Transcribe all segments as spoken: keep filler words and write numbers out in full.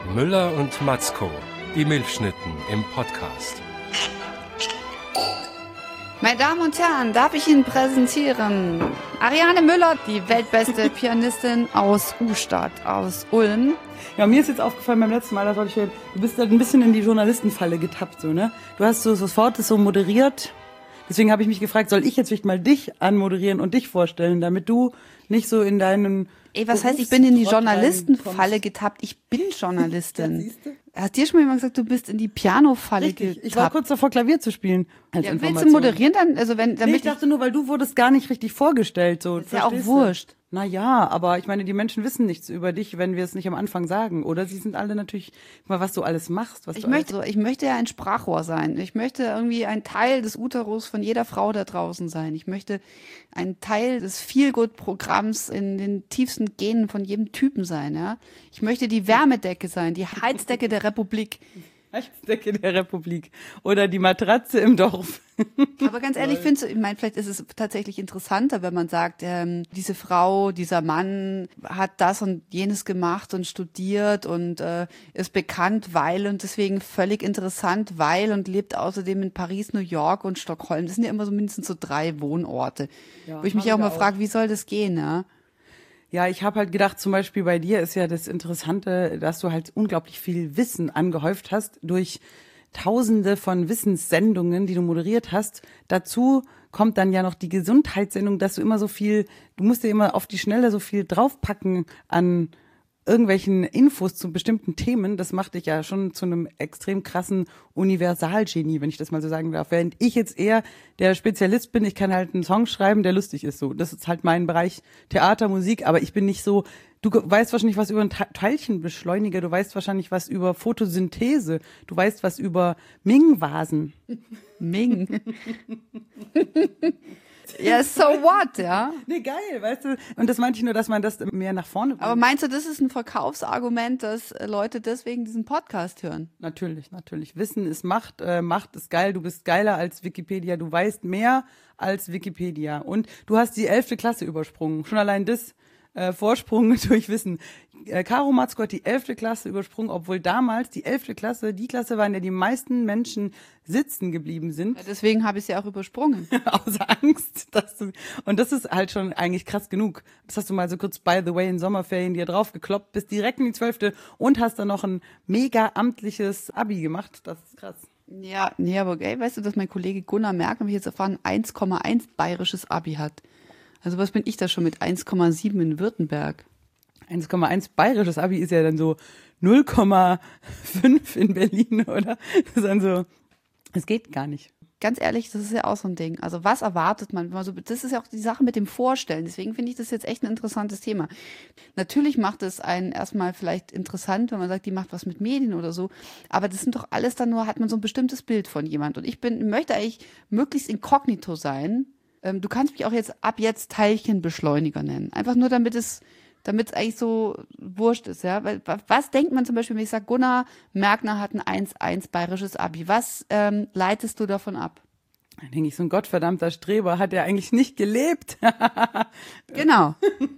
Müller und Matzko, die Milchschnitten im Podcast. Meine Damen und Herren, darf ich Ihnen präsentieren Ariane Müller, die weltbeste Pianistin aus Ustadt, aus Ulm. Ja, mir ist jetzt aufgefallen beim letzten Mal, da ich, du bist halt ein bisschen in die Journalistenfalle getappt, so, ne? Du hast so sofort das so moderiert. Deswegen habe ich mich gefragt, soll ich jetzt vielleicht mal dich anmoderieren und dich vorstellen, damit du nicht so in deinen... Ey, was heißt, ich bin in die Journalistenfalle getappt? Ich bin Journalistin. Ja, hat dir schon mal jemand gesagt, du bist in die Piano-Falle Richtig. getappt? Ich war kurz davor, Klavier zu spielen. Als Ja, willst du moderieren dann? Also wenn, damit nee, ich dachte nur, weil du wurdest gar nicht richtig vorgestellt. So, ist ja auch wurscht. Na ja, aber ich meine, die Menschen wissen nichts über dich, wenn wir es nicht am Anfang sagen. Oder sie sind alle natürlich, mal was du alles machst. Was ich, du möchte, alles ich möchte ja ein Sprachrohr sein. Ich möchte irgendwie ein Teil des Uterus von jeder Frau da draußen sein. Ich möchte ein Teil des Feel-Good-Programms in den tiefsten Genen von jedem Typen sein. Ja? Ich möchte die Wärmedecke sein, die Heizdecke der Republik. Heizdecke der Republik. Oder die Matratze im Dorf. Aber ganz ehrlich, findest du, ich meine, vielleicht ist es tatsächlich interessanter, wenn man sagt, ähm, diese Frau, dieser Mann hat das und jenes gemacht und studiert und äh, ist bekannt, weil und deswegen völlig interessant, weil und lebt außerdem in Paris, New York und Stockholm. Das sind ja immer so mindestens so drei Wohnorte. Ja, wo ich mich auch mal frage, wie soll das gehen, ja? Ja, ich habe halt gedacht, zum Beispiel bei dir ist ja das Interessante, dass du halt unglaublich viel Wissen angehäuft hast durch Tausende von Wissenssendungen, die du moderiert hast. Dazu kommt dann ja noch die Gesundheitssendung, dass du immer so viel, du musst dir immer auf die Schnelle so viel draufpacken an irgendwelchen Infos zu bestimmten Themen. Das macht dich ja schon zu einem extrem krassen Universalgenie, wenn ich das mal so sagen darf. Während ich jetzt eher der Spezialist bin, ich kann halt einen Song schreiben, der lustig ist so. Das ist halt mein Bereich Theater, Musik, aber ich bin nicht so, du weißt wahrscheinlich was über einen Teilchenbeschleuniger, du weißt wahrscheinlich was über Photosynthese, du weißt was über Ming-Vasen. Ming. Ja, so what, ja? Nee, geil, weißt du, und das meinte ich nur, dass man das mehr nach vorne bringt. Aber meinst du, das ist ein Verkaufsargument, dass Leute deswegen diesen Podcast hören? Natürlich, natürlich. Wissen ist Macht, äh, Macht ist geil, du bist geiler als Wikipedia, du weißt mehr als Wikipedia und du hast die elfte Klasse übersprungen, schon allein das äh, Vorsprung durch Wissen. Äh, Caro Matzko hat die elfte Klasse übersprungen, obwohl damals die elfte Klasse die Klasse war, in der die meisten Menschen sitzen geblieben sind. Ja, deswegen habe ich sie auch übersprungen. Aus Angst. Dass du, und das ist halt schon eigentlich krass genug. Das hast du mal so kurz, by the way, in Sommerferien dir draufgekloppt, bist direkt in die zwölfte und hast dann noch ein mega amtliches Abi gemacht. Das ist krass. Ja, nee, aber ey, weißt du, dass mein Kollege Gunnar Merck, habe ich jetzt erfahren, eins Komma eins bayerisches Abi hat. Also was bin ich da schon mit eins Komma sieben in Württemberg? eins Komma eins bayerisches Abi ist ja dann so null Komma fünf in Berlin, oder? Das ist dann so, es geht gar nicht. Ganz ehrlich, das ist ja auch so ein Ding. Also was erwartet man? Also das ist ja auch die Sache mit dem Vorstellen. Deswegen finde ich das jetzt echt ein interessantes Thema. Natürlich macht es einen erstmal vielleicht interessant, wenn man sagt, die macht was mit Medien oder so. Aber das sind doch alles dann nur, hat man so ein bestimmtes Bild von jemand. Und ich bin, möchte eigentlich möglichst inkognito sein. Du kannst mich auch jetzt ab jetzt Teilchenbeschleuniger nennen. Einfach nur, damit es, damit es eigentlich so wurscht ist, ja. Weil, was denkt man zum Beispiel, wenn ich sage, Gunnar Merkner hat ein eins Komma eins bayerisches Abi? Was ähm, leitest du davon ab? Dann denke ich, so ein gottverdammter Streber hat er eigentlich nicht gelebt. Genau.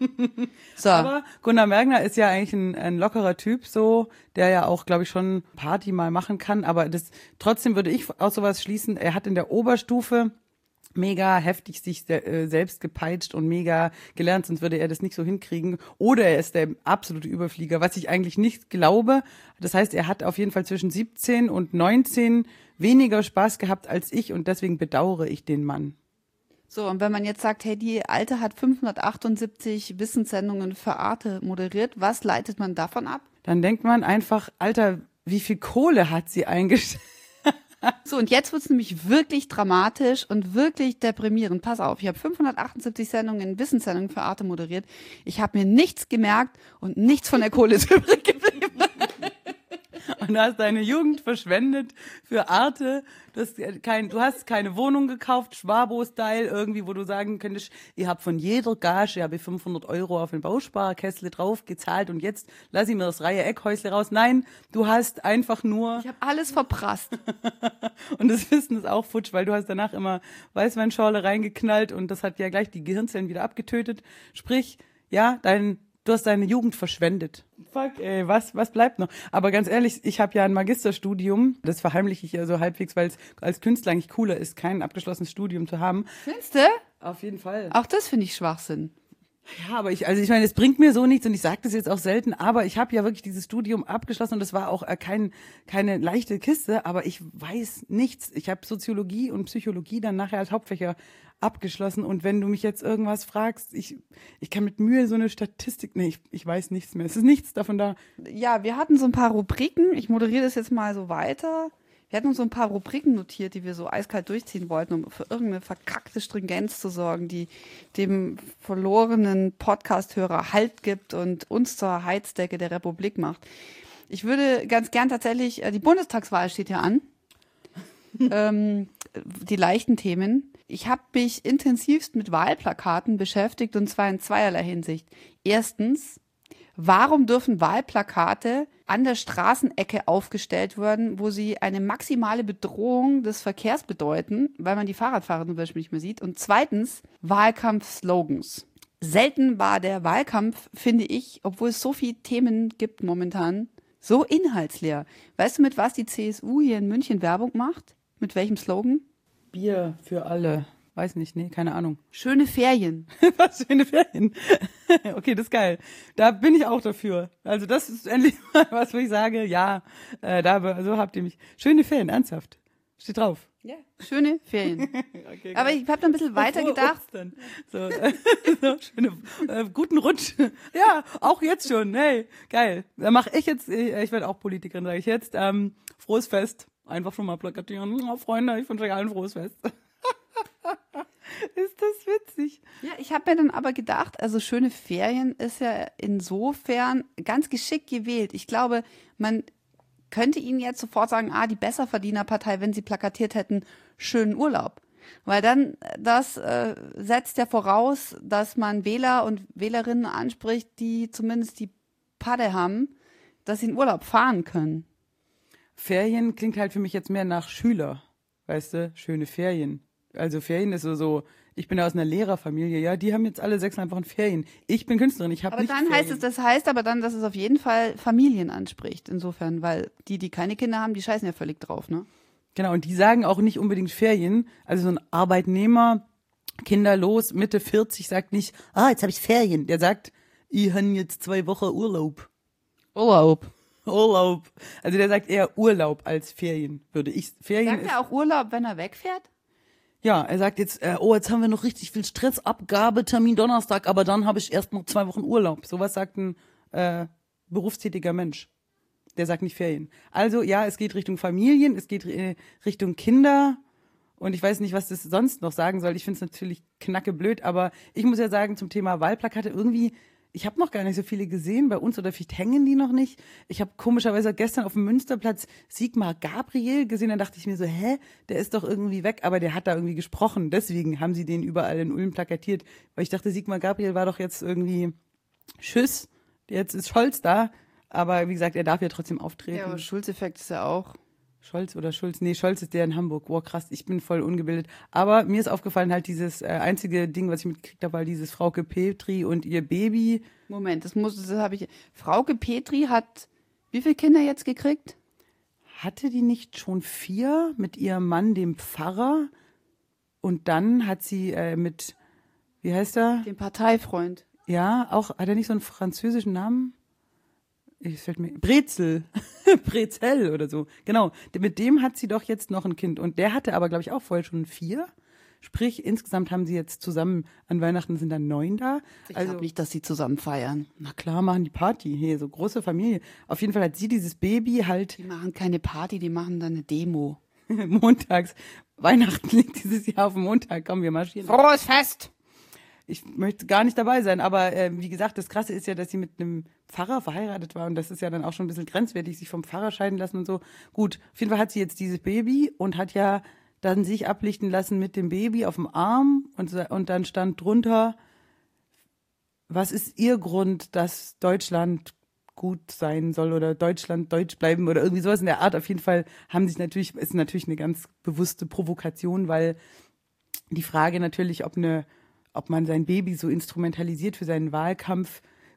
So. Aber Gunnar Merkner ist ja eigentlich ein, ein lockerer Typ, so, der ja auch, glaube ich, schon Party mal machen kann. Aber das, trotzdem würde ich aus sowas schließen, er hat in der Oberstufe mega heftig sich äh, selbst gepeitscht und mega gelernt, sonst würde er das nicht so hinkriegen. Oder er ist der absolute Überflieger, was ich eigentlich nicht glaube. Das heißt, er hat auf jeden Fall zwischen siebzehn und neunzehn weniger Spaß gehabt als ich und deswegen bedauere ich den Mann. So, und wenn man jetzt sagt, hey, die Alte hat fünfhundertachtundsiebzig Wissenssendungen für Arte moderiert, was leitet man davon ab? Dann denkt man einfach, Alter, wie viel Kohle hat sie eingestellt? So, und jetzt wird's nämlich wirklich dramatisch und wirklich deprimierend. Pass auf, ich habe fünfhundertachtundsiebzig Sendungen, Wissenssendungen für Arte moderiert. Ich habe mir nichts gemerkt und nichts von der Kohle ist übrig geblieben. Und du hast deine Jugend verschwendet für Arte. Du hast, kein, du hast keine Wohnung gekauft, Schwabo-Style irgendwie, wo du sagen könntest, ich habe von jeder Gage habe ich fünfhundert Euro auf den Bausparkessel drauf gezahlt und jetzt lass ich mir das Reihe Eckhäusle raus. Nein, du hast einfach nur... Ich habe alles verprasst. Und das Wissen ist auch futsch, weil du hast danach immer Weißweinschorle reingeknallt und das hat ja gleich die Gehirnzellen wieder abgetötet. Sprich, ja, dein Du hast deine Jugend verschwendet. Fuck, ey, was, was bleibt noch? Aber ganz ehrlich, ich habe ja ein Magisterstudium. Das verheimliche ich ja so halbwegs, weil es als Künstler eigentlich cooler ist, kein abgeschlossenes Studium zu haben. Findest du? Auf jeden Fall. Auch das finde ich Schwachsinn. Ja, aber ich, also ich meine, es bringt mir so nichts und ich sage das jetzt auch selten, aber ich habe ja wirklich dieses Studium abgeschlossen und das war auch äh, kein, keine leichte Kiste, aber ich weiß nichts. Ich habe Soziologie und Psychologie dann nachher als Hauptfächer abgeschlossen und wenn du mich jetzt irgendwas fragst, ich, ich kann mit Mühe so eine Statistik, nee, ich, ich weiß nichts mehr. Es ist nichts davon da. Ja, wir hatten so ein paar Rubriken. Ich moderiere das jetzt mal so weiter. Wir hatten uns so ein paar Rubriken notiert, die wir so eiskalt durchziehen wollten, um für irgendeine verkackte Stringenz zu sorgen, die dem verlorenen Podcast-Hörer Halt gibt und uns zur Heizdecke der Republik macht. Ich würde ganz gern tatsächlich, die Bundestagswahl steht ja an, ähm, die leichten Themen. Ich habe mich intensivst mit Wahlplakaten beschäftigt und zwar in zweierlei Hinsicht. Erstens, warum dürfen Wahlplakate an der Straßenecke aufgestellt werden, wo sie eine maximale Bedrohung des Verkehrs bedeuten, weil man die Fahrradfahrer zum Beispiel nicht mehr sieht? Und zweitens, Wahlkampfslogans. Selten war der Wahlkampf, finde ich, obwohl es so viele Themen gibt momentan, so inhaltsleer. Weißt du, mit was die C S U hier in München Werbung macht? Mit welchem Slogan? Bier für alle. Weiß nicht, nee, keine Ahnung. Schöne Ferien. Was, schöne Ferien? Okay, das ist geil. Da bin ich auch dafür. Also das ist endlich mal was, wo ich sage, ja, äh, da so habt ihr mich. Schöne Ferien, ernsthaft. Steht drauf. Ja, schöne Ferien. Okay, aber ich habe da ein bisschen weiter gedacht. So, äh, so schöne, äh, guten Rutsch. Ja, auch jetzt schon. Hey, geil. Da mache ich jetzt, ich, ich werde auch Politikerin, sage ich jetzt. Ähm, frohes Fest. Einfach schon mal plakatieren. Oh, Freunde, ich wünsche euch allen frohes Fest. Ist das witzig? Ja, ich habe mir dann aber gedacht, also schöne Ferien ist ja insofern ganz geschickt gewählt. Ich glaube, man könnte Ihnen jetzt sofort sagen, ah, die Besserverdienerpartei, wenn sie plakatiert hätten, schönen Urlaub. Weil dann, das äh, setzt ja voraus, dass man Wähler und Wählerinnen anspricht, die zumindest die Padde haben, dass sie in Urlaub fahren können. Ferien klingt halt für mich jetzt mehr nach Schüler, weißt du, schöne Ferien. Also Ferien ist so, so ich bin aus einer Lehrerfamilie, ja, die haben jetzt alle sechs Wochen Ferien. Ich bin Künstlerin, ich habe nicht Aber dann Ferien. heißt es, das heißt aber dann, dass es auf jeden Fall Familien anspricht, insofern, weil die, die keine Kinder haben, die scheißen ja völlig drauf, ne? Genau, und die sagen auch nicht unbedingt Ferien. Also so ein Arbeitnehmer, kinderlos, Mitte vierzig, sagt nicht, ah, jetzt habe ich Ferien. Der sagt, ich habe jetzt zwei Wochen Urlaub. Urlaub. Urlaub. Also der sagt eher Urlaub als Ferien, würde ich. Ferien Sagt er auch Urlaub, wenn er wegfährt? Ja, er sagt jetzt, äh, oh, jetzt haben wir noch richtig viel Stress, Abgabe, Termin Donnerstag, aber dann habe ich erst noch zwei Wochen Urlaub. Sowas sagt ein äh, berufstätiger Mensch. Der sagt nicht Ferien. Also ja, es geht Richtung Familien, es geht äh, Richtung Kinder und ich weiß nicht, was das sonst noch sagen soll. Ich finde es natürlich knackeblöd, aber ich muss ja sagen, zum Thema Wahlplakate irgendwie, ich habe noch gar nicht so viele gesehen bei uns oder vielleicht hängen die noch nicht. Ich habe komischerweise gestern auf dem Münsterplatz Sigmar Gabriel gesehen, dann dachte ich mir so, hä, der ist doch irgendwie weg, aber der hat da irgendwie gesprochen. Deswegen haben sie den überall in Ulm plakatiert, weil ich dachte, Sigmar Gabriel war doch jetzt irgendwie Tschüss, jetzt ist Scholz da, aber wie gesagt, er darf ja trotzdem auftreten. Ja, aber Schulz-Effekt ist ja auch. Scholz oder Schulz? Nee, Scholz ist der in Hamburg. Wow, krass, ich bin voll ungebildet. Aber mir ist aufgefallen, halt dieses äh, einzige Ding, was ich mitgekriegt habe, war dieses Frauke Petri und ihr Baby. Moment, das muss, das habe ich. Frauke Petri hat wie viele Kinder jetzt gekriegt? Hatte die nicht schon vier mit ihrem Mann, dem Pfarrer? Und dann hat sie äh, mit, wie heißt er? Den Parteifreund. Ja, auch, hat er nicht so einen französischen Namen? Ich fällt mir, Brezel, Brezel oder so. Genau, mit dem hat sie doch jetzt noch ein Kind. Und der hatte aber, glaube ich, auch vorher schon vier. Sprich, insgesamt haben sie jetzt zusammen, an Weihnachten sind dann neun da. Ich also glaube nicht, dass sie zusammen feiern. Na klar, machen die Party. Hey, so große Familie. Auf jeden Fall hat sie dieses Baby halt Die machen keine Party, die machen dann eine Demo. montags. Weihnachten liegt dieses Jahr auf dem Montag. Komm, wir marschieren. Frohes Fest! Ich möchte gar nicht dabei sein, aber äh, wie gesagt, das Krasse ist ja, dass sie mit einem Pfarrer verheiratet war und das ist ja dann auch schon ein bisschen grenzwertig, sich vom Pfarrer scheiden lassen und so. Gut, auf jeden Fall hat sie jetzt dieses Baby und hat ja dann sich ablichten lassen mit dem Baby auf dem Arm und, und dann stand drunter, was ist ihr Grund, dass Deutschland gut sein soll oder Deutschland deutsch bleiben oder irgendwie sowas in der Art. Auf jeden Fall haben sich natürlich, ist natürlich eine ganz bewusste Provokation, weil die Frage natürlich, ob eine ob man sein Baby so instrumentalisiert für seinen Wahlkampf,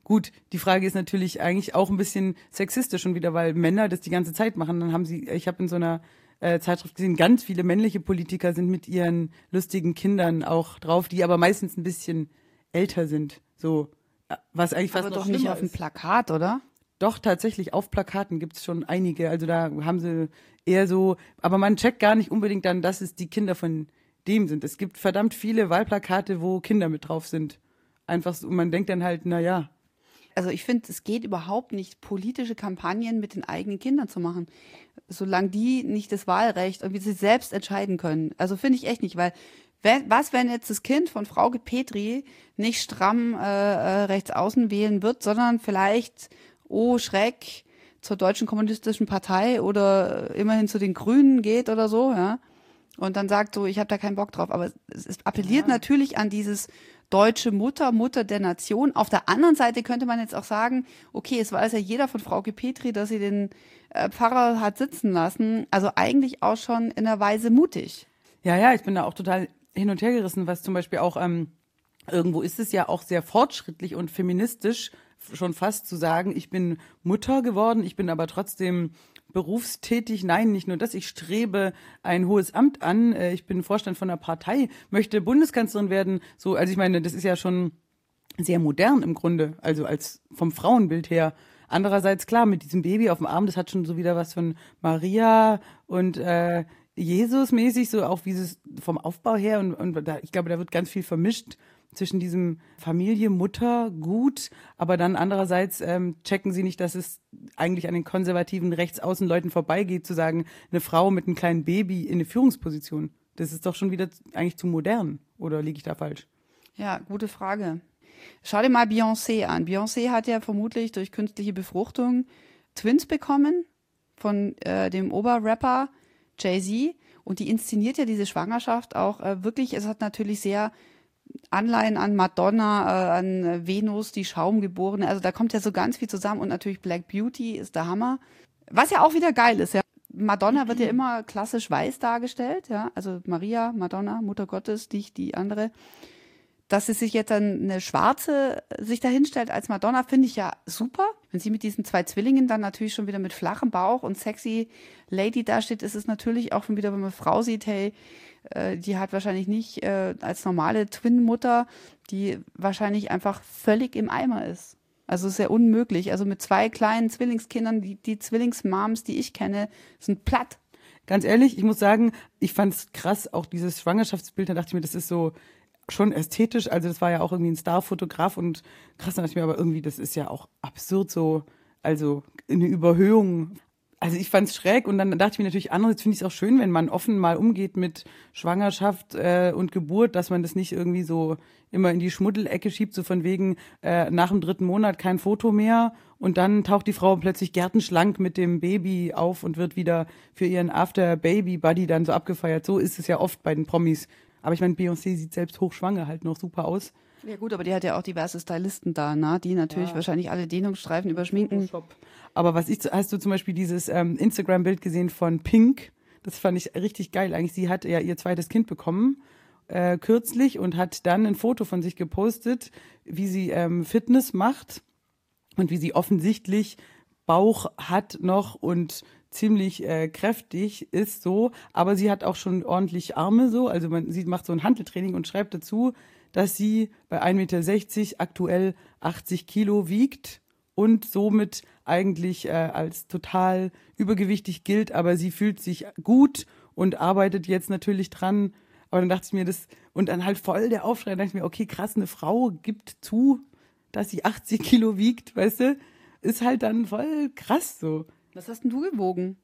Gut, die Frage ist natürlich eigentlich auch ein bisschen sexistisch schon wieder, weil Männer das die ganze Zeit machen. Dann haben sie, ich habe in so einer äh, Zeitschrift gesehen, ganz viele männliche Politiker sind mit ihren lustigen Kindern auch drauf, die aber meistens ein bisschen älter sind. So, was eigentlich fast Aber noch doch nicht schlimmer auf dem ist. Plakat, oder? Doch, tatsächlich, auf Plakaten gibt's schon einige. Also da haben sie eher so, aber man checkt gar nicht unbedingt dann, dass es die Kinder von dem sind. Es gibt verdammt viele Wahlplakate, wo Kinder mit drauf sind. Einfach so, und man denkt dann halt, na ja. Also ich finde, es geht überhaupt nicht, politische Kampagnen mit den eigenen Kindern zu machen, solange die nicht das Wahlrecht und wie sie selbst entscheiden können. Also finde ich echt nicht, weil wenn, was, wenn jetzt das Kind von Frauke Petry nicht stramm äh, äh, rechts außen wählen wird, sondern vielleicht, oh Schreck, zur Deutschen Kommunistischen Partei oder immerhin zu den Grünen geht oder so, ja, und dann sagt so, ich habe da keinen Bock drauf. Aber es, es appelliert Ja. natürlich an dieses deutsche Mutter, Mutter der Nation. Auf der anderen Seite könnte man jetzt auch sagen, okay, es weiß ja jeder von Frauke Petry, dass sie den äh, Pfarrer hat sitzen lassen. Also eigentlich auch schon in einer Weise mutig. Ja, ja, ich bin da auch total hin und her gerissen, was zum Beispiel auch, ähm, irgendwo ist es ja auch sehr fortschrittlich und feministisch, schon fast zu sagen, ich bin Mutter geworden, ich bin aber trotzdem berufstätig. Nein, nicht nur das, ich strebe ein hohes Amt an, äh, ich bin Vorstand von einer Partei, möchte Bundeskanzlerin werden. So, also ich meine, das ist ja schon sehr modern im Grunde, also als vom Frauenbild her. Andererseits, klar, mit diesem Baby auf dem Arm, das hat schon so wieder was von Maria und äh, Jesus-mäßig, so auch wie es vom Aufbau her und, und da, ich glaube, da wird ganz viel vermischt zwischen diesem Familie, Mutter, gut, aber dann andererseits ähm, checken sie nicht, dass es eigentlich an den konservativen Rechtsaußenleuten vorbeigeht, zu sagen, eine Frau mit einem kleinen Baby in eine Führungsposition. Das ist doch schon wieder eigentlich zu modern, oder liege ich da falsch? Ja, gute Frage. Schau dir mal Beyoncé an. Beyoncé hat ja vermutlich durch künstliche Befruchtung Twins bekommen von äh, dem Oberrapper Jay-Z und die inszeniert ja diese Schwangerschaft auch äh, wirklich, es hat natürlich sehr Anleihen an Madonna, äh, an Venus, die Schaumgeborene, also da kommt ja so ganz viel zusammen und natürlich Black Beauty ist der Hammer. Was ja auch wieder geil ist, ja. Madonna wird ja immer klassisch weiß dargestellt, ja, also Maria, Madonna, Mutter Gottes, nicht die andere. Dass sie sich jetzt dann eine Schwarze sich dahinstellt als Madonna, finde ich ja super. Wenn sie mit diesen zwei Zwillingen dann natürlich schon wieder mit flachem Bauch und sexy Lady dasteht, ist es natürlich auch schon wieder, wenn man eine Frau sieht, hey, äh, die hat wahrscheinlich nicht äh, als normale Twin-Mutter, die wahrscheinlich einfach völlig im Eimer ist. Also ist ja unmöglich. Also mit zwei kleinen Zwillingskindern, die, die Zwillingsmoms, die ich kenne, sind platt. Ganz ehrlich, ich muss sagen, ich fand es krass, auch dieses Schwangerschaftsbild, da dachte ich mir, das ist so schon ästhetisch, also das war ja auch irgendwie ein Starfotograf und krass, dann dachte ich mir aber irgendwie, das ist ja auch absurd so, also eine Überhöhung. Also ich fand's schräg und dann dachte ich mir natürlich, andererseits finde ich es auch schön, wenn man offen mal umgeht mit Schwangerschaft äh, und Geburt, dass man das nicht irgendwie so immer in die Schmuddelecke schiebt, so von wegen äh, nach dem dritten Monat kein Foto mehr und dann taucht die Frau plötzlich gärtenschlank mit dem Baby auf und wird wieder für ihren After-Baby-Buddy dann so abgefeiert. So ist es ja oft bei den Promis. Aber ich meine, Beyoncé sieht selbst hochschwanger halt noch super aus. Ja gut, aber die hat ja auch diverse Stylisten da, ne? Die natürlich Ja. wahrscheinlich alle Dehnungsstreifen überschminken. Aber was ich, hast du zum Beispiel dieses ähm, Instagram-Bild gesehen von Pink? Das fand ich richtig geil eigentlich. Sie hat ja ihr zweites Kind bekommen, äh, kürzlich, und hat dann ein Foto von sich gepostet, wie sie ähm, Fitness macht und wie sie offensichtlich Bauch hat noch und ziemlich äh, kräftig ist so, aber sie hat auch schon ordentlich Arme so, also man sie macht so ein Hanteltraining und schreibt dazu, dass sie bei ein Meter sechzig aktuell achtzig Kilo wiegt und somit eigentlich äh, als total übergewichtig gilt, aber sie fühlt sich gut und arbeitet jetzt natürlich dran. Aber dann dachte ich mir, das, und dann halt voll der Aufschrei, dann dachte ich mir, okay, krass, eine Frau gibt zu, dass sie achtzig Kilo wiegt, weißt du, ist halt dann voll krass so. Was hast denn du gewogen?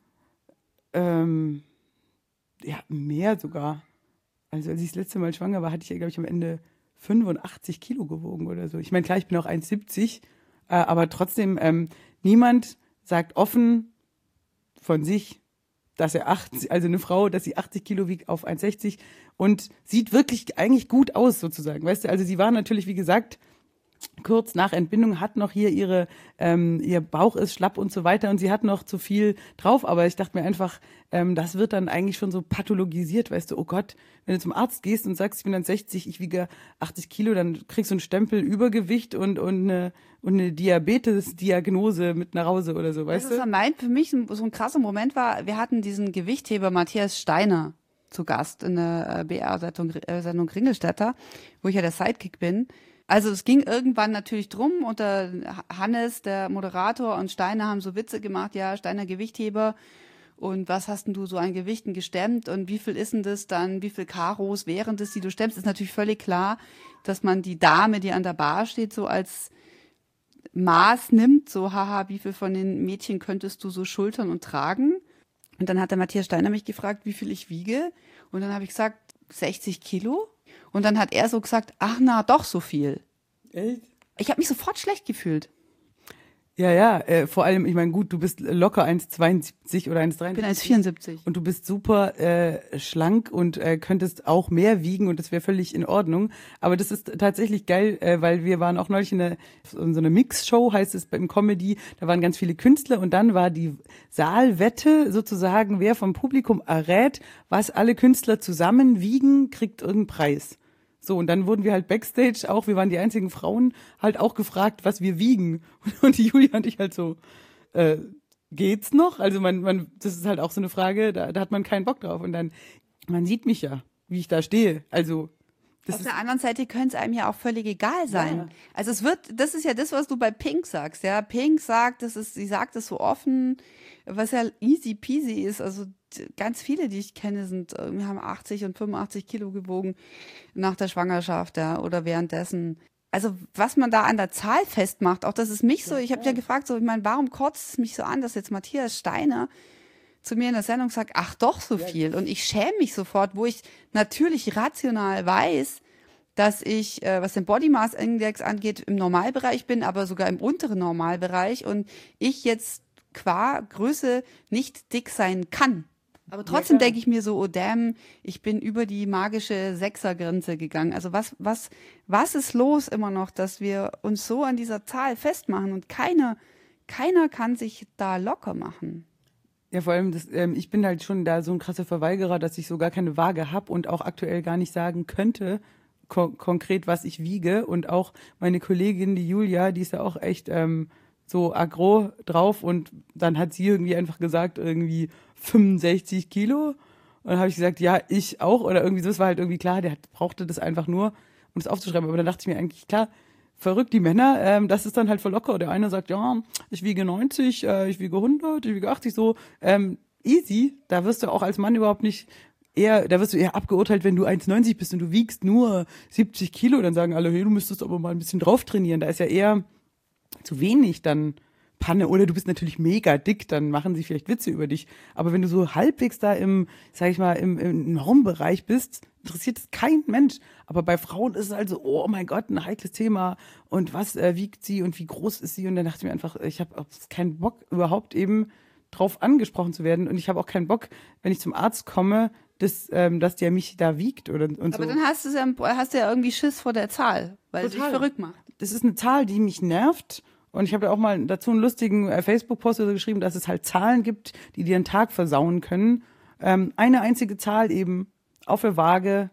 Ähm, ja, mehr sogar. Also als ich das letzte Mal schwanger war, hatte ich ja, glaube ich, am Ende fünfundachtzig Kilo gewogen oder so. Ich meine, klar, ich bin auch eins Komma siebzig, äh, aber trotzdem, ähm, niemand sagt offen von sich, dass er achtzig, also eine Frau, dass sie achtzig Kilo wiegt auf eins Komma sechzig und sieht wirklich eigentlich gut aus sozusagen, weißt du. Also sie war natürlich, wie gesagt, kurz nach Entbindung, hat noch hier ihre, ähm, ihr Bauch ist schlapp und so weiter und sie hat noch zu viel drauf, aber ich dachte mir einfach, ähm, das wird dann eigentlich schon so pathologisiert, weißt du, oh Gott, wenn du zum Arzt gehst und sagst, ich bin dann sechzig, ich wiege achtzig Kilo, dann kriegst du einen Stempel Übergewicht und, und eine, und eine Diabetes-Diagnose mit nach Hause oder so, weißt das du? ist mein, für mich so ein krasser Moment war, wir hatten diesen Gewichtheber Matthias Steiner zu Gast in der äh, B R-Sendung äh, Sendung Ringelstädter, wo ich ja der Sidekick bin. Also es ging irgendwann natürlich drum und der Hannes, der Moderator, und Steiner haben so Witze gemacht, ja, Steiner Gewichtheber und was hast denn du so an Gewichten gestemmt und wie viel ist denn das dann, wie viel Karos wären das, die du stemmst, ist natürlich völlig klar, dass man die Dame, die an der Bar steht, so als Maß nimmt, so haha, wie viel von den Mädchen könntest du so schultern und tragen? Und dann hat der Matthias Steiner mich gefragt, wie viel ich wiege und dann habe ich gesagt, sechzig Kilo. Und dann hat er so gesagt, ach na, doch so viel. Echt? Ich habe mich sofort schlecht gefühlt. Ja, ja, äh, vor allem, ich meine, gut, du bist locker eins Komma zweiundsiebzig oder eins Komma Ich bin dreiundsiebzig. eins Komma vierundsiebzig. Und du bist super äh, schlank und äh, könntest auch mehr wiegen und das wäre völlig in Ordnung. Aber das ist tatsächlich geil, äh, weil wir waren auch neulich in, eine, in so eine Mix-Show, heißt es beim Comedy, da waren ganz viele Künstler und dann war die Saalwette sozusagen, wer vom Publikum errät, was alle Künstler zusammen wiegen, kriegt irgendeinen Preis. So, und dann wurden wir halt Backstage auch, wir waren die einzigen Frauen, halt auch gefragt, was wir wiegen. Und die Julia und ich halt so, äh, geht's noch? Also man, man, das ist halt auch so eine Frage, da, da hat man keinen Bock drauf. Und dann, man sieht mich ja, wie ich da stehe. Also, das Auf ist, der anderen Seite könnte es einem ja auch völlig egal sein. Ja. Also es wird, das ist ja das, was du bei Pink sagst, ja. Pink sagt, das ist, sie sagt es so offen, was ja easy peasy ist. Also ganz viele, die ich kenne, sind, wir haben achtzig und fünfundachtzig Kilo gewogen nach der Schwangerschaft, ja, oder währenddessen. Also was man da an der Zahl festmacht, auch das ist mich so, ich habe ja gefragt, so, ich meine, warum kotzt es mich so an, dass jetzt Matthias Steiner zu mir in der Sendung sagt, ach doch so viel. Und ich schäme mich sofort, wo ich natürlich rational weiß, dass ich, äh, was den Body Mass Index angeht, im Normalbereich bin, aber sogar im unteren Normalbereich und ich jetzt qua Größe nicht dick sein kann. Aber trotzdem klar. denke ich mir so, oh damn, ich bin über die magische Sechsergrenze gegangen. Also was, was, was ist los immer noch, dass wir uns so an dieser Zahl festmachen und keiner, keiner kann sich da locker machen. ja, vor allem, das, ähm, ich bin halt schon da so ein krasser Verweigerer, dass ich so gar keine Waage habe und auch aktuell gar nicht sagen könnte, kon- konkret, was ich wiege. Und auch meine Kollegin, die Julia, die ist ja auch echt ähm, so aggro drauf und dann hat sie irgendwie einfach gesagt, irgendwie fünfundsechzig Kilo. Und dann habe ich gesagt, ja, ich auch oder irgendwie so. Es war halt irgendwie klar, der hat, brauchte das einfach nur, um es aufzuschreiben. Aber dann dachte ich mir eigentlich, klar, verrückt, die Männer, ähm, das ist dann halt voll locker. Der eine sagt, ja, ich wiege neunzig, äh, ich wiege hundert, ich wiege achtzig, so ähm, easy. Da wirst du auch als Mann überhaupt nicht eher, da wirst du eher abgeurteilt, wenn du eins Komma neunzig bist und du wiegst nur siebzig Kilo. Dann sagen alle, hey, du müsstest aber mal ein bisschen drauf trainieren. Da ist ja eher zu wenig dann Panne. Oder du bist natürlich mega dick, dann machen sie vielleicht Witze über dich. Aber wenn du so halbwegs da im, sag ich mal, im, im Normbereich bist, interessiert es kein Mensch. Aber bei Frauen ist es halt so, oh mein Gott, ein heikles Thema. Und was äh, wiegt sie und wie groß ist sie? Und dann dachte ich mir einfach, ich habe keinen Bock, überhaupt eben drauf angesprochen zu werden. Und ich habe auch keinen Bock, wenn ich zum Arzt komme, dass, ähm, dass der mich da wiegt oder und Aber so. dann hast du ja, hast du ja irgendwie Schiss vor der Zahl, weil es dich Total. verrückt macht. Das ist eine Zahl, die mich nervt. Und ich habe da auch mal dazu einen lustigen äh, Facebook-Post oder so geschrieben, dass es halt Zahlen gibt, die dir den Tag versauen können. Ähm, eine einzige Zahl eben auf der Waage,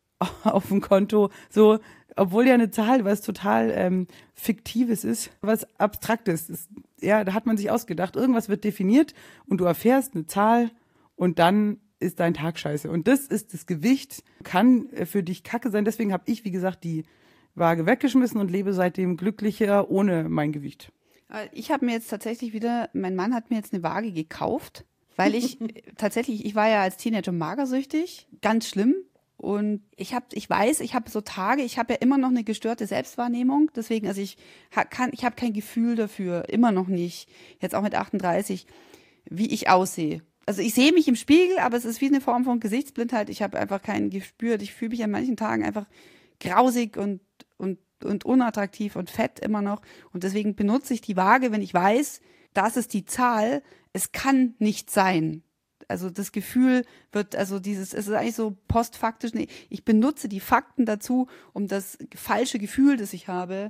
auf dem Konto, so, obwohl ja eine Zahl was total ähm, Fiktives ist, was Abstraktes ist. Ja, da hat man sich ausgedacht, irgendwas wird definiert und du erfährst eine Zahl und dann ist dein Tag scheiße. Und das ist das Gewicht, kann äh, für dich kacke sein. Deswegen habe ich, wie gesagt, die Waage weggeschmissen und lebe seitdem glücklicher ohne mein Gewicht. Ich habe mir jetzt tatsächlich wieder, mein Mann hat mir jetzt eine Waage gekauft, weil ich tatsächlich, ich war ja als Teenager magersüchtig, ganz schlimm. Und ich habe, ich weiß, ich habe so Tage, ich habe ja immer noch eine gestörte Selbstwahrnehmung. Deswegen, also ich ha, kann, ich habe kein Gefühl dafür, immer noch nicht, jetzt auch mit achtunddreißig, wie ich aussehe. Also ich sehe mich im Spiegel, aber es ist wie eine Form von Gesichtsblindheit. Ich habe einfach kein Gespür. Ich fühle mich an manchen Tagen einfach grausig und, und, und unattraktiv und fett immer noch. Und deswegen benutze ich die Waage, wenn ich weiß, das ist die Zahl. Es kann nicht sein. Also das Gefühl wird, also dieses, es ist eigentlich so postfaktisch. Nee, ich benutze die Fakten dazu, um das falsche Gefühl, das ich habe,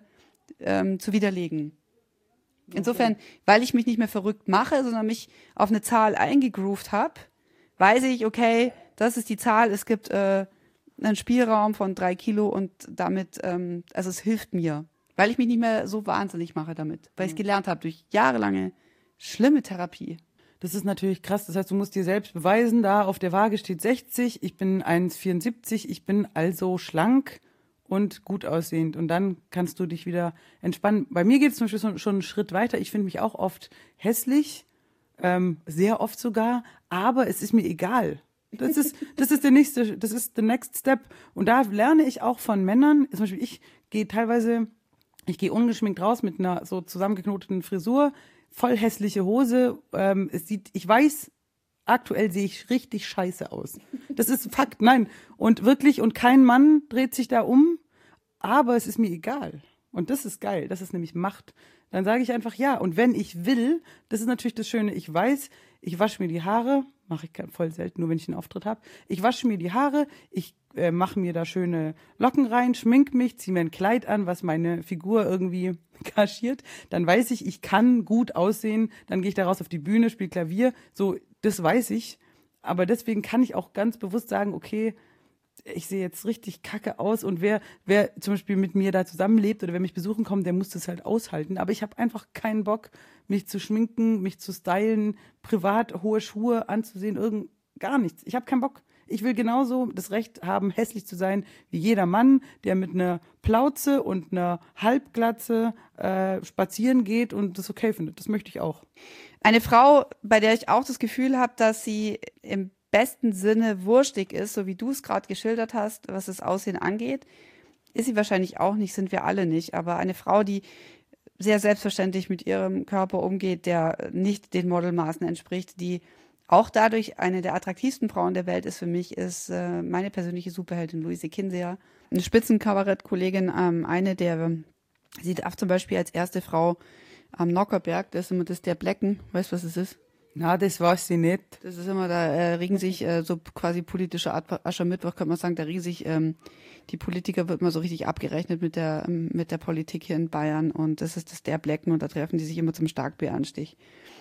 ähm, zu widerlegen. Insofern, weil ich mich nicht mehr verrückt mache, sondern mich auf eine Zahl eingegroovt habe, weiß ich, okay, das ist die Zahl, es gibt äh, einen Spielraum von drei Kilo und damit, ähm, also es hilft mir, weil ich mich nicht mehr so wahnsinnig mache damit, weil ich es gelernt habe durch jahrelange schlimme Therapie. Das ist natürlich krass. Das heißt, du musst dir selbst beweisen, da auf der Waage steht sechzig, ich bin eins Komma vierundsiebzig, ich bin also schlank und gut aussehend. Und dann kannst du dich wieder entspannen. Bei mir geht es zum Beispiel schon, schon einen Schritt weiter. Ich finde mich auch oft hässlich, ähm, sehr oft sogar, aber es ist mir egal. Das ist, das ist der nächste, das ist the next step. Und da lerne ich auch von Männern. Zum Beispiel, ich gehe teilweise, ich gehe ungeschminkt raus mit einer so zusammengeknoteten Frisur, voll hässliche Hose. Ähm, es sieht, ich weiß, aktuell sehe ich richtig scheiße aus. Das ist Fakt, nein. Und wirklich, und kein Mann dreht sich da um, aber es ist mir egal. Und das ist geil, das ist nämlich Macht. Dann sage ich einfach ja. Und wenn ich will, das ist natürlich das Schöne, ich weiß, ich wasche mir die Haare, mache ich voll selten, nur wenn ich einen Auftritt habe. Ich wasche mir die Haare, ich äh, mache mir da schöne Locken rein, schmink mich, ziehe mir ein Kleid an, was meine Figur irgendwie kaschiert. Dann weiß ich, ich kann gut aussehen. Dann gehe ich da raus auf die Bühne, spiele Klavier. So, das weiß ich. Aber deswegen kann ich auch ganz bewusst sagen, okay, ich sehe jetzt richtig kacke aus und wer, wer zum Beispiel mit mir da zusammenlebt oder wer mich besuchen kommt, der muss das halt aushalten. Aber ich habe einfach keinen Bock, mich zu schminken, mich zu stylen, privat hohe Schuhe anzusehen, irgend gar nichts. Ich habe keinen Bock. Ich will genauso das Recht haben, hässlich zu sein wie jeder Mann, der mit einer Plauze und einer Halbglatze äh, spazieren geht und das okay findet. Das möchte ich auch. Eine Frau, bei der ich auch das Gefühl habe, dass sie im besten Sinne wurstig ist, so wie du es gerade geschildert hast, was das Aussehen angeht, ist sie wahrscheinlich auch nicht, sind wir alle nicht. Aber eine Frau, die sehr selbstverständlich mit ihrem Körper umgeht, der nicht den Modelmaßen entspricht, die auch dadurch eine der attraktivsten Frauen der Welt ist für mich, ist äh, meine persönliche Superheldin Luise Kinseher. Eine Spitzenkabarettkollegin, ähm, eine der, sie darf zum Beispiel als erste Frau am Nockerberg, das ist immer das der Blecken, weißt du, was es ist? Na, das weiß ich nicht. Das ist immer, da äh, regen sich äh, so quasi politische Aschermittwoch, kann man sagen, da regen sich ähm, die Politiker, wird immer so richtig abgerechnet mit der ähm, mit der Politik hier in Bayern und das ist das der Blecken und da treffen die sich immer zum Starkbieranstich.